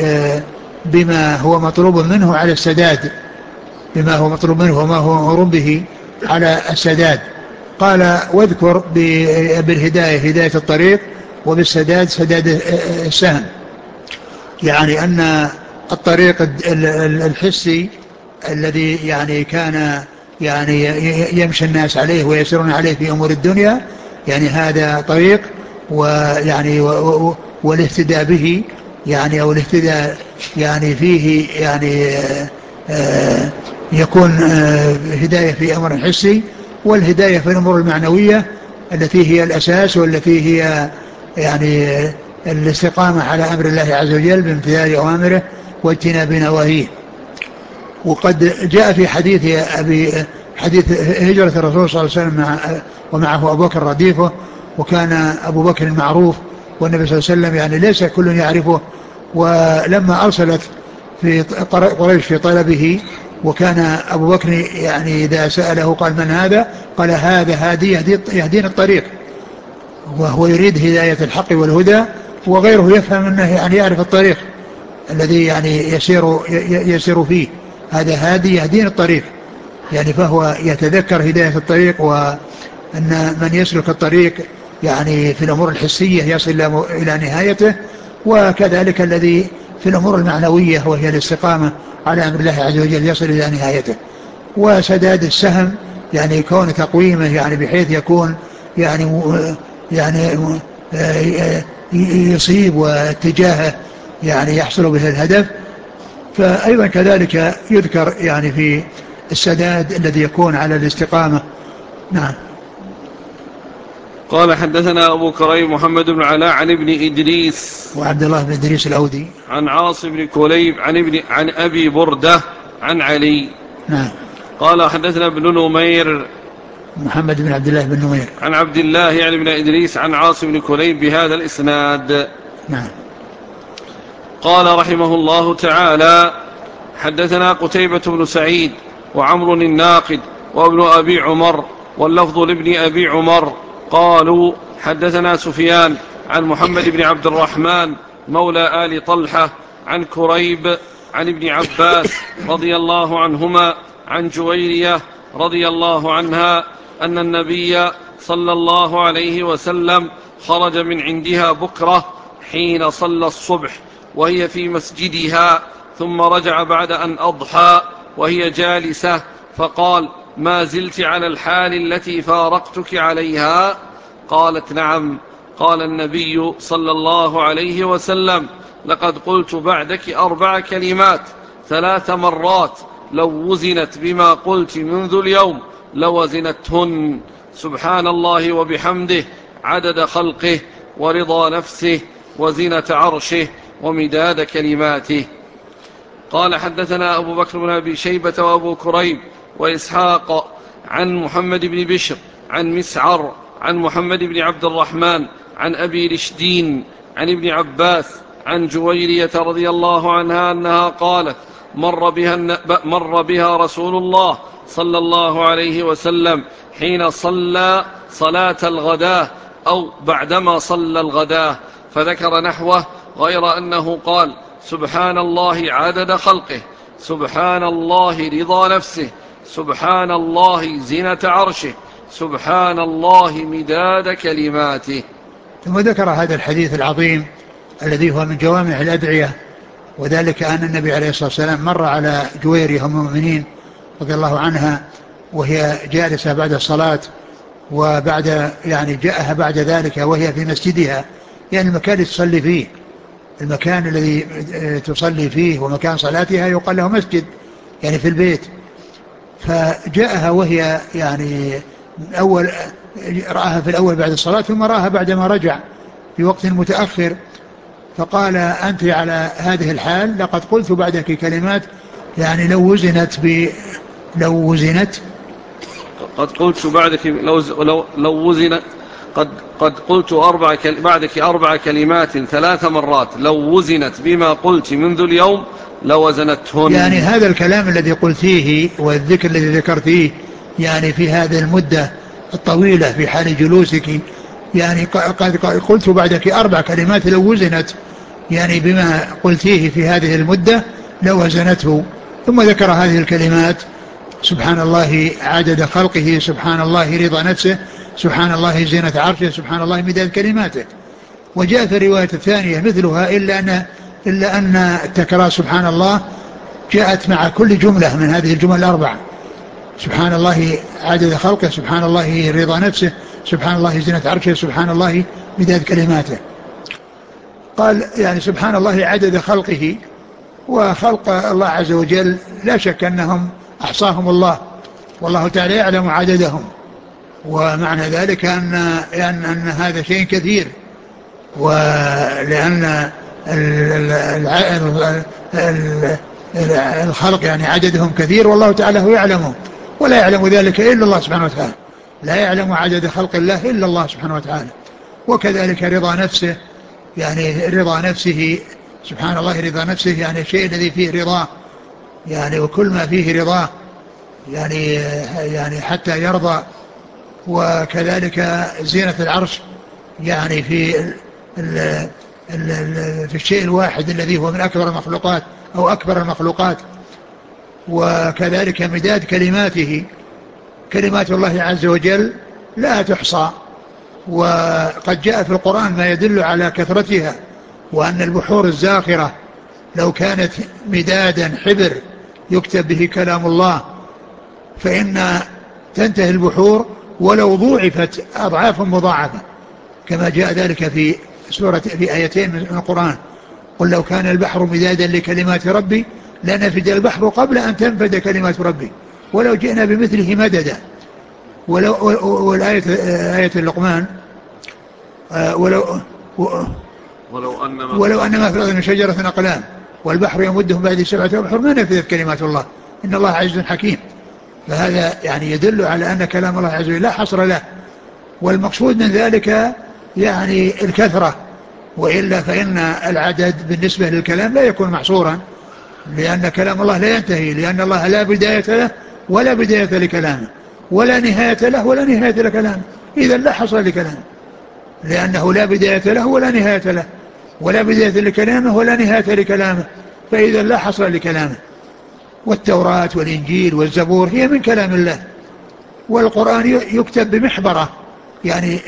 بما هو مطلوب منه على السداد، بما هو مطلوب منه وما هو مأمور به على السداد. قال واذكر بالهداية هداية الطريق، وبالسداد سداد السهم. يعني أن الطريق الحسي الذي يعني كان يعني يمشي الناس عليه ويسيرون عليه في أمور الدنيا، يعني هذا طريق، ويعني والاهتداء به يعني أو الاهتداء يعني فيه يعني آه يكون آه هداية في أمر حسي، والهداية في الأمور المعنوية التي هي الأساس والتي هي يعني الاستقامة على أمر الله عز وجل بامتثال أوامره واجتناب نواهيه. وقد جاء في حديث أبي حديث هجرة الرسول صلى الله عليه وسلم مع ومعه أبو بكر رديفه، وكان أبو بكر المعروف والنبي صلى الله عليه وسلم يعني ليس كل يعرفه. ولما أرسلت في قريش في طلبه، وكان أبو بكر يعني إذا سأله قال من هذا؟ قال هذا هادي يهدين الطريق، وهو يريد هداية الحق والهدى، وغيره يفهم أنه يعني يعرف الطريق الذي يعني يسير يسير فيه. هذا هادي يهدين الطريق، يعني فهو يتذكر هداية الطريق، وأن من يسلك الطريق يعني في الأمور الحسية يصل إلى نهايته، وكذلك الذي في الأمور المعنوية وهي الاستقامة على أمر الله عز وجل يصل إلى نهايته. وسداد السهم يعني كون تقويمه يعني بحيث يكون يعني يعني يصيب واتجاهه يعني يحصل به الهدف. فأيضا كذلك يذكر يعني في السداد الذي يكون على الاستقامة. نعم. قال حدثنا أبو كريم محمد بن علاء عن ابن إدريس وعبد الله بن إدريس الأودي عن عاصم بن كليب عن, ابن عن أبي بردة عن علي. نعم. قال حدثنا ابن نمير محمد بن عبد الله بن نمير عن عبد الله يعني بن إدريس عن عاصم بن كليب بهذا الإسناد. نعم. قال رحمه الله تعالى حدثنا قتيبة بن سعيد وعمر الناقد وابن أبي عمر واللفظ لابن أبي عمر قالوا حدثنا سفيان عن محمد بن عبد الرحمن مولى آل طلحة عن كريب عن ابن عباس رضي الله عنهما عن جويرية رضي الله عنها أن النبي صلى الله عليه وسلم خرج من عندها بكرة حين صلى الصبح وهي في مسجدها، ثم رجع بعد أن أضحى وهي جالسة، فقال ما زلت على الحال التي فارقتك عليها؟ قالت نعم. قال النبي صلى الله عليه وسلم لقد قلت بعدك أربع كلمات ثلاث مرات لو وزنت بما قلت منذ اليوم لوزنتهن: سبحان الله وبحمده عدد خلقه ورضا نفسه وزنة عرشه ومداد كلماته. قال حدثنا أبو بكر بن أبي شيبة وأبو كريب وإسحاق عن محمد بن بشر عن مسعر عن محمد بن عبد الرحمن عن أبي رشدين عن ابن عباس عن جويرية رضي الله عنها أنها قالت مر بها, مر بها رسول الله صلى الله عليه وسلم حين صلى صلاة الغداة أو بعدما صلى الغداة فذكر نحوه، غير أنه قال سبحان الله عدد خلقه، سبحان الله رضا نفسه، سبحان الله زنة عرشه، سبحان الله مداد كلماته. ثم ذكر هذا الحديث العظيم الذي هو من جوامع الأدعية، وذلك أن النبي عليه الصلاة والسلام مر على جويرية أم المؤمنين رضي الله عنها وهي جالسة بعد الصلاة، وبعد يعني جاءها بعد ذلك وهي في مسجدها، يعني المكان الذي تصلي فيه، المكان الذي تصلي فيه ومكان صلاتها يقال له مسجد يعني في البيت. فجاءها وهي يعني أول رآها في الأول بعد الصلاة، ثم رآها بعدما رجع في وقت متأخر، فقال أنت على هذه الحال لقد قلت بعدك كلمات يعني لو وزنت ب لو وزنت قد قلت بعدك لو لو لو وزنت قد قد قلت أربع بعدك أربع كلمات ثلاث مرات لو وزنت بما قلت منذ اليوم لوزنتهن. يعني هذا الكلام الذي قلتيه والذكر الذي ذكرتيه يعني في هذه المدة الطويلة في حال جلوسك، يعني قد قلت بعدك أربع كلمات لو وزنت يعني بما قلتيه في هذه المدة لوزنته. ثم ذكر هذه الكلمات: سبحان الله عدد خلقه، سبحان الله رضا نفسه، سبحان الله زينة عرشه، سبحان الله مداد كلماته. وجاء في الرواية الثانية مثلها، إلا أن إلا أن التكرار سبحان الله جاءت مع كل جملة من هذه الجمل الأربع: سبحان الله عدد خلقه، سبحان الله رضا نفسه، سبحان الله زينة عرشه، سبحان الله مداد كلماته. قال يعني سبحان الله عدد خلقه، وخلق الله عز وجل لا شك أنهم أحصاهم الله، والله تعالى يعلم عددهم، ومعنى ذلك أن, أن, أن هذا شيء كثير، ولأن الخلق يعني عددهم كثير والله تعالى هو يعلمه، ولا يعلم ذلك إلا الله سبحانه وتعالى، لا يعلم عدد خلق الله إلا الله سبحانه وتعالى. وكذلك رضا نفسه، يعني رضا نفسه سبحان الله رضا نفسه يعني الشيء الذي فيه رضاه، يعني وكل ما فيه رضاه يعني يعني حتى يرضى. وكذلك زينة العرش يعني في ال ال ال في الشيء الواحد الذي هو من أكبر المخلوقات أو أكبر المخلوقات. وكذلك مداد كلماته، كلمات الله عز وجل لا تحصى، وقد جاء في القرآن ما يدل على كثرتها، وأن البحور الزاخرة لو كانت مدادا حبر يكتب به كلام الله فإن تنتهي البحور ولو ضوعفت أضعاف مضاعفة، كما جاء ذلك في سورة في آيتين من القرآن: قل لو كان البحر مدادا لكلمات ربي لنفد البحر قبل أن تنفد كلمات ربي ولو جئنا بمثله مددا. ولو والآية آية اللقمان: ولو ولو أن ما ولو أن ما في الأرض من شجرة أقلام والبحر يمدهم بعد سبعة أبحر ما نفذت كلمات الله إن الله عزيز حكيم. فهذا يعني يدل على أن كلام الله عز وجل لا حصر له، والمقصود من ذلك يعني الكثرة، وإلا فإن العدد بالنسبة للكلام لا يكون محصورا، لأن كلام الله لا ينتهي، لأن الله لا بداية له ولا بداية لكلامه، ولا نهاية له ولا نهاية لكلامه، إذا لا حصر لكلامه، لأنه لا بداية له ولا نهاية له، ولا بداية لكلامه ولا نهاية لكلامه، فإذا لا حصر لكلامه. والتوراة والإنجيل والزبور هي من كلام الله، والقرآن يكتب بمحبرة يعني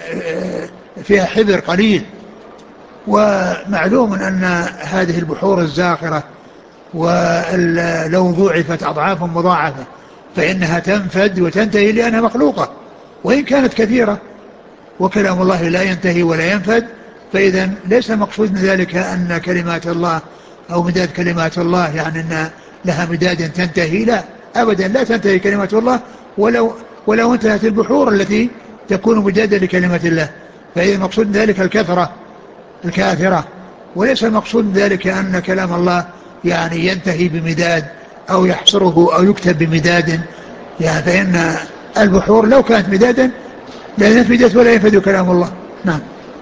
فيها حبر قليل. ومعلوم أن هذه البحور الزاخرة ولو ضوعفت أضعاف مضاعفة فإنها تنفد وتنتهي لأنها مخلوقة وإن كانت كثيرة، وكلام الله لا ينتهي ولا ينفد. فإذا ليس مقصود من ذلك أن كلمات الله أو مداد كلمات الله يعني أن لها مداد تنتهي، لا أبدا، لا تنتهي كلمات الله ولو, ولو انتهت البحور التي تكون مدادة لكلمات الله. فإذا المقصود من ذلك الكثرة الكاثرة، وليس المقصود من ذلك أن كلام الله يعني ينتهي بمداد أو يحصره أو يكتب بمداد، يعني فإن البحور لو كانت مدادا لا نفدت ولا ينفد كلام الله. نعم.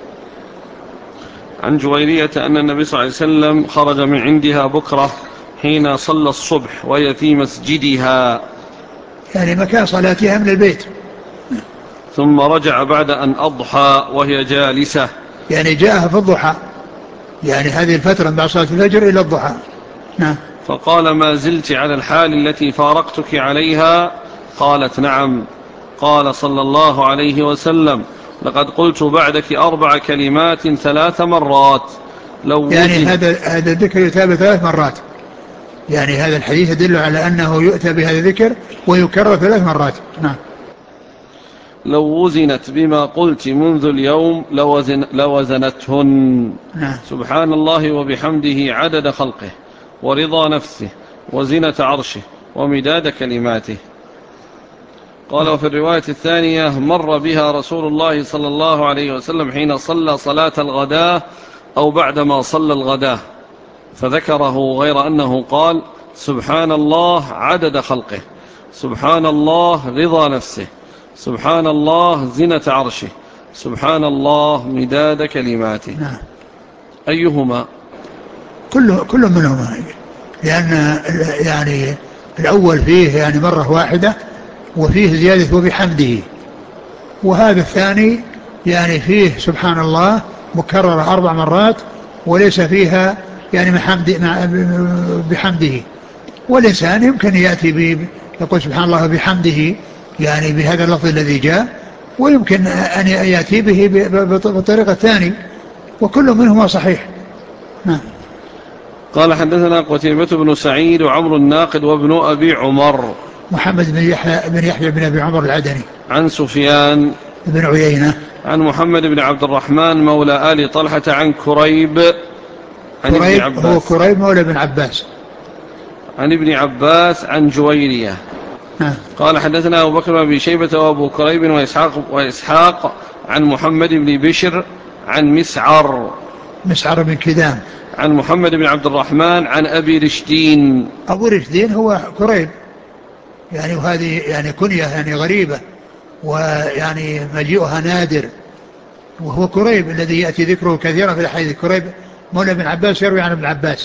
عن جويرية أن النبي صلى الله عليه وسلم خرج من عندها بكرة حين صلى الصبح وهي في مسجدها، يعني مكان صلاتها من البيت، ثم رجع بعد أن أضحى وهي جالسة، يعني جاءها في الضحى، يعني هذه الفترة بعد صلاة الفجر إلى الضحى. نعم. فقال: ما زلت على الحال التي فارقتك عليها؟ قالت: نعم. قال صلى الله عليه وسلم: لقد قلت بعدك أربع كلمات ثلاث مرات لو يعني وزن. هذا هذا الذكر يتابع ثلاث مرات، يعني هذا الحديث يدل على أنه يؤتى بهذا الذكر ويكرر ثلاث مرات. نعم. لو وزنت بما قلت منذ اليوم لوزن لوزنتهن. نعم. سبحان الله وبحمده عدد خلقه ورضا نفسه وزنة عرشه ومداد كلماته. قال وفي الرواية الثانية مر بها رسول الله صلى الله عليه وسلم حين صلى صلاة الغداة أو بعدما صلى الغداة، فذكره غير أنه قال سبحان الله عدد خلقه، سبحان الله رضا نفسه، سبحان الله زنة عرشه، سبحان الله مداد كلماته. نعم. أيهما؟ كل كل منهما، لأن يعني الأول فيه يعني مرة واحدة وفيه زيادة وبحمده، وهذا الثاني يعني فيه سبحان الله مكررة أربع مرات وليس فيها يعني بحمده. والإنسان يمكن يأتي يقول سبحان الله بحمده يعني بهذا اللفظ الذي جاء، ويمكن أن يأتي به بطريقة ثانية، وكل منهما صحيح. نعم. قال حدثنا قتيبة بن سعيد وعمر الناقد وابن أبي عمر. محمد بن يحيى بن يحيى بن أبي عمر العدني. عن سفيان بن عيينة. عن محمد بن عبد الرحمن مولى آل طلحة عن كريب عن ابن كريب عباس. هو كريب مولى بن عباس. عن ابن عباس عن جويرية. نعم. قال حدثنا أبو بكر بن أبي شيبة وأبو كريب وإسحاق, وإسحاق عن محمد بن بشر عن مسعر مسعر بن كدام عن محمد بن عبد الرحمن عن أبي رشدين. أبو رشدين هو كريب يعني، وهذه يعني كنية يعني غريبة، ويعني مجيئها نادر، وهو كريب الذي يأتي ذكره كثيرا في الحديث. كريب مولى بن عباس يروي عن ابن عباس،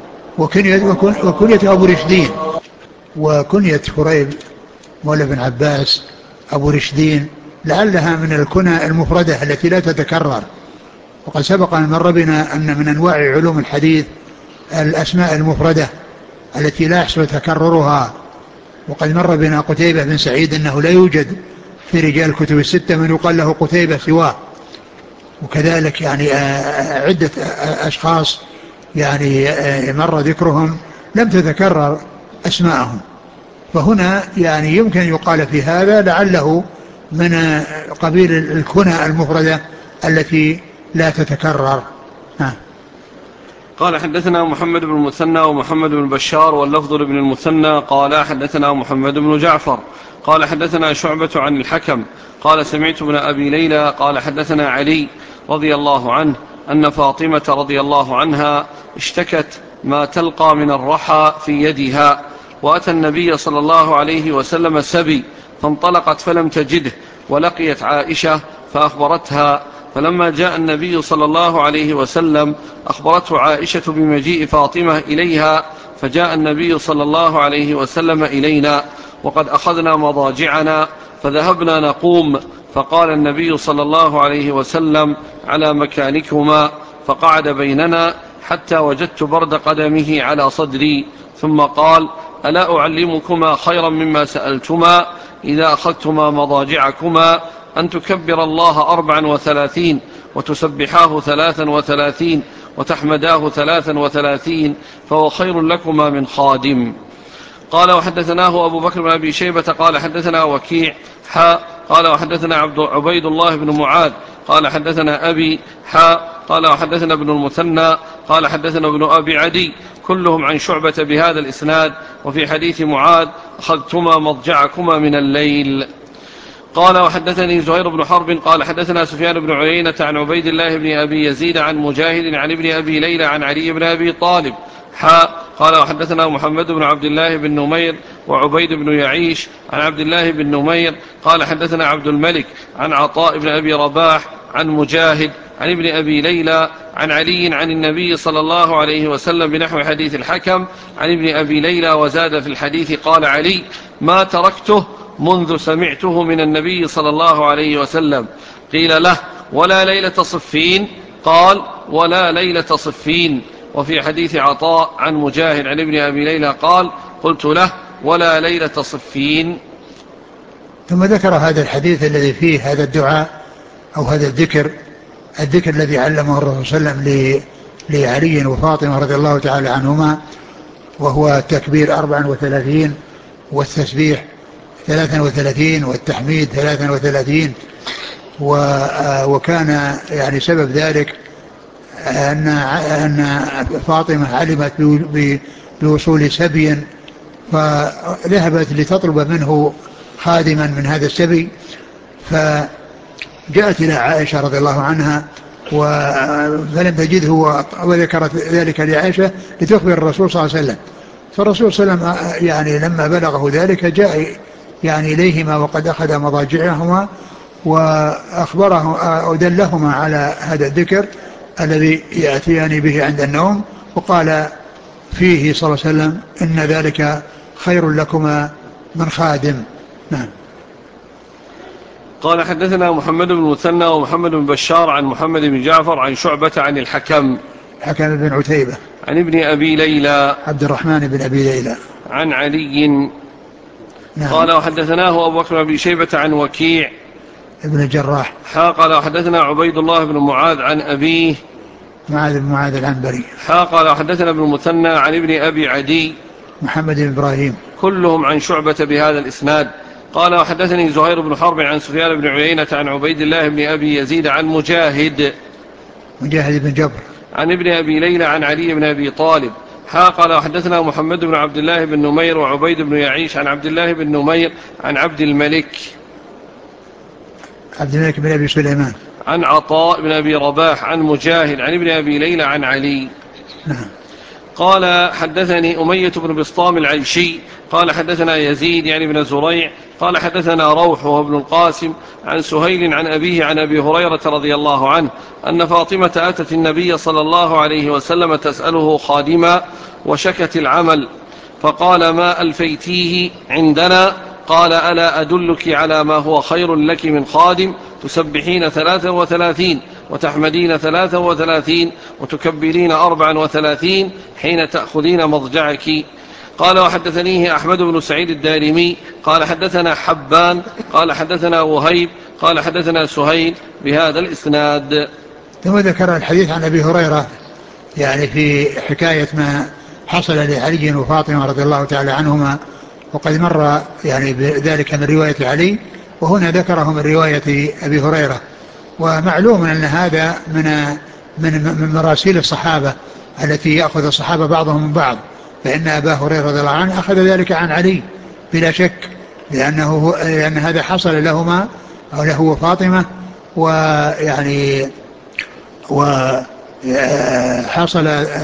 وكنية أبو رشدين، وكنية كريب مولى بن عباس أبو رشدين لعلها من الكنى المفردة التي لا تتكرر. وقد سبق أن مر بنا أن من أنواع علوم الحديث الأسماء المفردة التي لا يحصل تكررها. وقد مر بنا قتيبة بن سعيد أنه لا يوجد في رجال الكتب الستة من يقال له قتيبة سواه، وكذلك يعني عدة أشخاص يعني مر ذكرهم لم تتكرر أسماءهم. فهنا يعني يمكن يقال في هذا لعله من قبيل الكنى المفردة التي لا تتكرر. ها. قال حدثنا محمد بن المثنى ومحمد بن بشار واللفظ لابن المثنى قال حدثنا محمد بن جعفر قال حدثنا شعبة عن الحكم قال سمعت ابن أبي ليلى قال حدثنا علي رضي الله عنه أن فاطمة رضي الله عنها اشتكت ما تلقى من الرحى في يدها، وأتى النبي صلى الله عليه وسلم سبي فانطلقت فلم تجده، ولقيت عائشة فأخبرتها، فلما جاء النبي صلى الله عليه وسلم أخبرته عائشة بمجيء فاطمة إليها، فجاء النبي صلى الله عليه وسلم إلينا وقد أخذنا مضاجعنا فذهبنا نقوم، فقال النبي صلى الله عليه وسلم على مكانكما، فقعد بيننا حتى وجدت برد قدمه على صدري، ثم قال ألا أعلمكما خيرا مما سألتما إذا أخذتما مضاجعكما أن تكبر الله أربعا وثلاثين وتسبحاه ثلاثا وثلاثين وتحمداه ثلاثا وثلاثين فهو خير لكما من خادم. قال وحدثناه أبو بكر بن أبي شيبة قال حدثنا وكيع حاء قال وحدثنا عبد عبيد الله بن معاذ قال حدثنا أبي حاء قال وحدثنا ابن المثنى قال حدثنا ابن أبي عدي كلهم عن شعبة بهذا الإسناد. وفي حديث معاذ أخذتما مضجعكما من الليل. قال وحدثني زهير بن حرب قال حدثنا سفيان بن عيينة عن عبيد الله بن أبي يزيد عن مجاهد عن ابن أبي ليلى عن علي بن أبي طالب حاء قال وحدثنا محمد بن عبد الله بن نمير وعبيد بن يعيش عن عبد الله بن نمير قال حدثنا عبد الملك عن عطاء بن أبي رباح عن مجاهد عن ابن أبي ليلى عن علي عن النبي صلى الله عليه وسلم بنحو حديث الحكم عن ابن أبي ليلى، وزاد في الحديث قال علي ما تركته منذ سمعته من النبي صلى الله عليه وسلم. قيل له ولا ليلة صفين؟ قال ولا ليلة صفين. وفي حديث عطاء عن مجاهد عن ابن أبي ليلى قال قلت له ولا ليلة صفين. ثم ذكر هذا الحديث الذي فيه هذا الدعاء أو هذا الذكر الذكر الذي علمه الرسول صلى الله عليه وسلم لعلي وفاطمة رضي الله تعالى عنهما، وهو التكبير أربعا وثلاثين والتسبيح ثلاثا وثلاثين والتحميد ثلاثا وثلاثين. وكان يعني سبب ذلك أن أن فاطمة علمت بوصول سبي، فذهبت لتطلب منه خادما من هذا السبي. فجاءت إلى عائشة رضي الله عنها فلم تجده، وذكرت ذلك لعائشة لتخبر الرسول صلى الله عليه وسلم. فالرسول صلى الله عليه وسلم يعني لما بلغه ذلك جاء يعني إليهما وقد أخذ مضاجعهما وأخبره أو دلهما على هذا الذكر الذي يأتيان به عند النوم، وقال فيه صلى الله عليه وسلم إن ذلك خير لكما من خادم. نعم. قال حدثنا محمد بن المثنى ومحمد بن بشار عن محمد بن جعفر عن شعبة عن الحكم حكم بن عتيبة عن ابن أبي ليلى عبد الرحمن بن أبي ليلى عن علي. نعم. قال وحدثناه أبو بكر بن شيبة عن وكيع ابن الجراح. قال وحدثنا عبيد الله بن معاذ عن أبيه معاذ بن معاذ العنبري. قال وحدثنا ابن المثنى عن ابن أبي عدي محمد بن إبراهيم كلهم عن شعبة بهذا الإسناد. قال وحدثني زهير بن حرب عن سفيان بن عيينة عن عبيد الله بن أبي يزيد عن مجاهد مجاهد بن جبر عن ابن أبي ليلى عن علي بن أبي طالب. قال وحدثنا محمد بن عبد الله بن نمير وعبيد بن يعيش عن عبد الله بن نمير عن عبد الملك عبد الملك بن أبي سليمان عن عطاء بن أبي رباح عن مجاهد عن ابن أبي ليلى عن علي. نعم. قال حدثني أمية بن بسطام العيشي قال حدثنا يزيد يعني بن زريع قال حدثنا روح وهو ابن القاسم عن سهيل عن أبيه عن أبي هريرة رضي الله عنه أن فاطمة أتت النبي صلى الله عليه وسلم تسأله خادما وشكت العمل فقال ما ألفيتيه عندنا؟ قال ألا أدلك على ما هو خير لك من خادم تسبحين ثلاثا وثلاثين وتحمدين ثلاثا وثلاثين وتكبرين أربعا وثلاثين حين تأخذين مضجعك. قال وحدثنيه أحمد بن سعيد الدارمي قال حدثنا حبان قال حدثنا وهيب قال حدثنا سهيل بهذا الإسناد. ثم ذكر الحديث عن أبي هريرة يعني في حكاية ما حصل لعلي وفاطمة رضي الله تعالى عنهما، وقد مر يعني ذلك من رواية علي، وهنا ذكره من رواية أبي هريرة. ومعلوم أن هذا من من من مراسيل الصحابة التي يأخذ الصحابة بعضهم من بعض، فإن أبا هريرة رضي الله عنه أخذ ذلك عن علي بلا شك، لأنه لأن هذا حصل لهما أو له وفاطمة، ويعني وحصل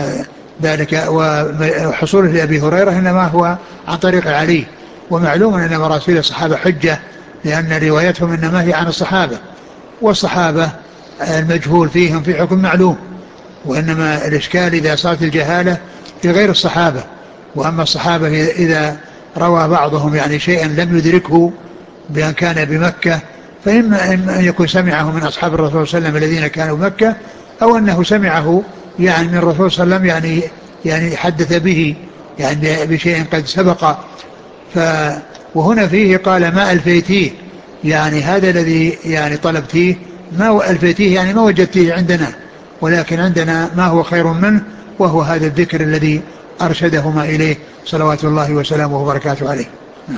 ذلك وحصوله لأبي هريرة إنما هو عن طريق علي. ومعلوم أن مراسيل الصحابة حجة، لأن روايتهم إنما هي عن الصحابة، والصحابة المجهول فيهم في حكم معلوم، وإنما الإشكال إذا صارت الجهالة في غير الصحابة. وأما الصحابة إذا روى بعضهم يعني شيئا لم يدركه بأن كان بمكة، فإما أن يكون سمعه من أصحاب الرسول صلى الله عليه وسلم الذين كانوا بمكة، أو أنه سمعه يعني من الرسول صلى الله عليه وسلم يعني يعني حدث به يعني بشيء قد سبق. ف وهنا فيه قال ما ألفيتيه، يعني هذا الذي يعني طلبتيه ما ألفيتيه يعني ما وجدتيه عندنا، ولكن عندنا ما هو خير منه، وهو هذا الذكر الذي أرشدهما إليه صلوات الله وسلامه وبركاته عليه.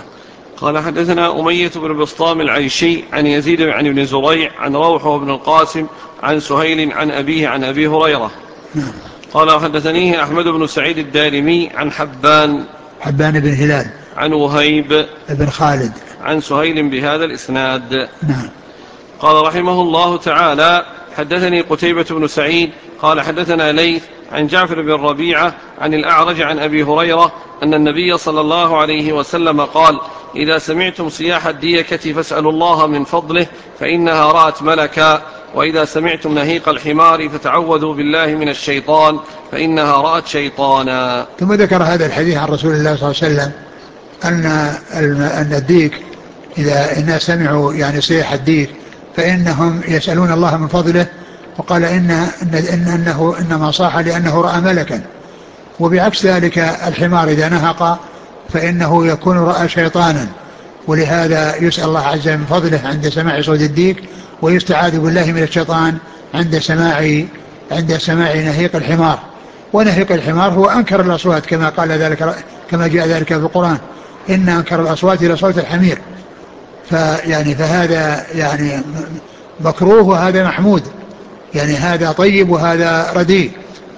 قال حدثنا أمية بن بسطام العيشي عن يزيد عن ابن زريع عن روح وابن القاسم عن سهيل عن أبيه عن أبي هريرة. قال وحدثنيه أحمد بن سعيد الدارمي عن حبان حبان بن هلال عن وهيب بن خالد عن سهيل بهذا الإسناد. نعم. قال رحمه الله تعالى حدثني قتيبة بن سعيد قال حدثنا ليث عن جعفر بن ربيعة عن الأعرج عن أبي هريرة أن النبي صلى الله عليه وسلم قال إذا سمعتم صياح الديكة فاسألوا الله من فضله فإنها رأت ملكا، وإذا سمعتم نهيق الحمار فتعوذوا بالله من الشيطان فإنها رأت شيطانا. ثم ذكر هذا الحديث عن رسول الله صلى الله عليه وسلم أن أن الديك إذا الناس سمعوا يعني صياح الديك فإنهم يسألون الله من فضله، وقال إن, إن, إن أنه إنما صاح لأنه رأى ملكا. وبعكس ذلك الحمار إذا نهق فإنه يكون رأى شيطانا، ولهذا يسأل الله عز وجل من فضله عند سماع صوت الديك، ويستعاذ بالله من الشيطان عند سماع عند سماع نهيق الحمار. ونهيق الحمار هو أنكر الأصوات كما قال ذلك كما جاء ذلك في القرآن إن أنكر الأصوات لصوت الحمير. فيعني فهذا يعني مكروه وهذا محمود، يعني هذا طيب وهذا رديء.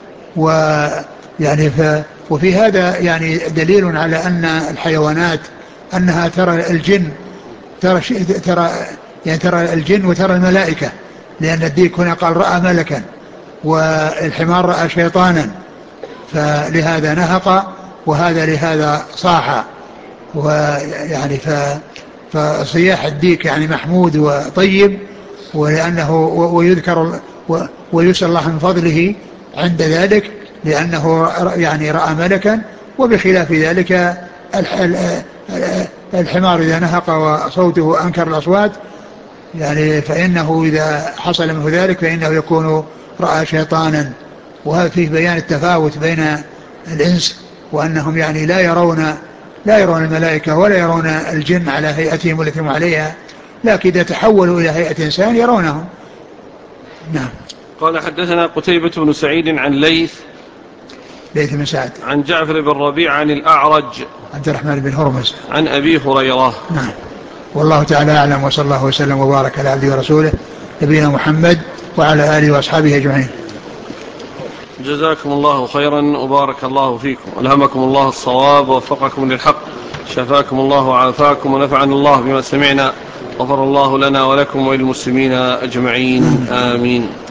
ويعني ف وفي هذا يعني دليل على أن الحيوانات أنها ترى الجن ترى ترى يعني ترى الجن وترى الملائكة، لأن الديك هنا قال رأى ملكا والحمار رأى شيطانا، فلهذا نهق وهذا لهذا صاح. ويعني ف فصياح الديك يعني محمود وطيب، ولأنه ويذكر ويسأل الله من فضله عند ذلك، لأنه يعني رأى ملكا. وبخلاف ذلك الحمار إذا نهق وصوته أنكر الأصوات يعني فإنه إذا حصل منه ذلك فإنه يكون رأى شيطانا. وهذا فيه بيان التفاوت بين الإنس، وأنهم يعني لا يرون لا يرون الملائكة ولا يرون الجن على هيئتهم التي هم عليها، لكن إذا تحولوا إلى هيئة إنسان يرونهم. نعم. قال حدثنا قتيبة بن سعيد عن ليث ليث بن سعد عن جعفر بن ربيع عن الأعرج عبد الرحمن بن هرمز عن أبي هريرة. نعم. والله تعالى أعلم، وصلى الله وسلم وبارك على عبده ورسوله نبينا محمد وعلى آله وأصحابه أجمعين. جزاكم الله خيرا وبارك الله فيكم، ألهمكم الله الصواب ووفقكم للحق، شفاكم الله وعافاكم ونفعنا الله بما سمعنا، غفر الله لنا ولكم وللمسلمين أجمعين، آمين.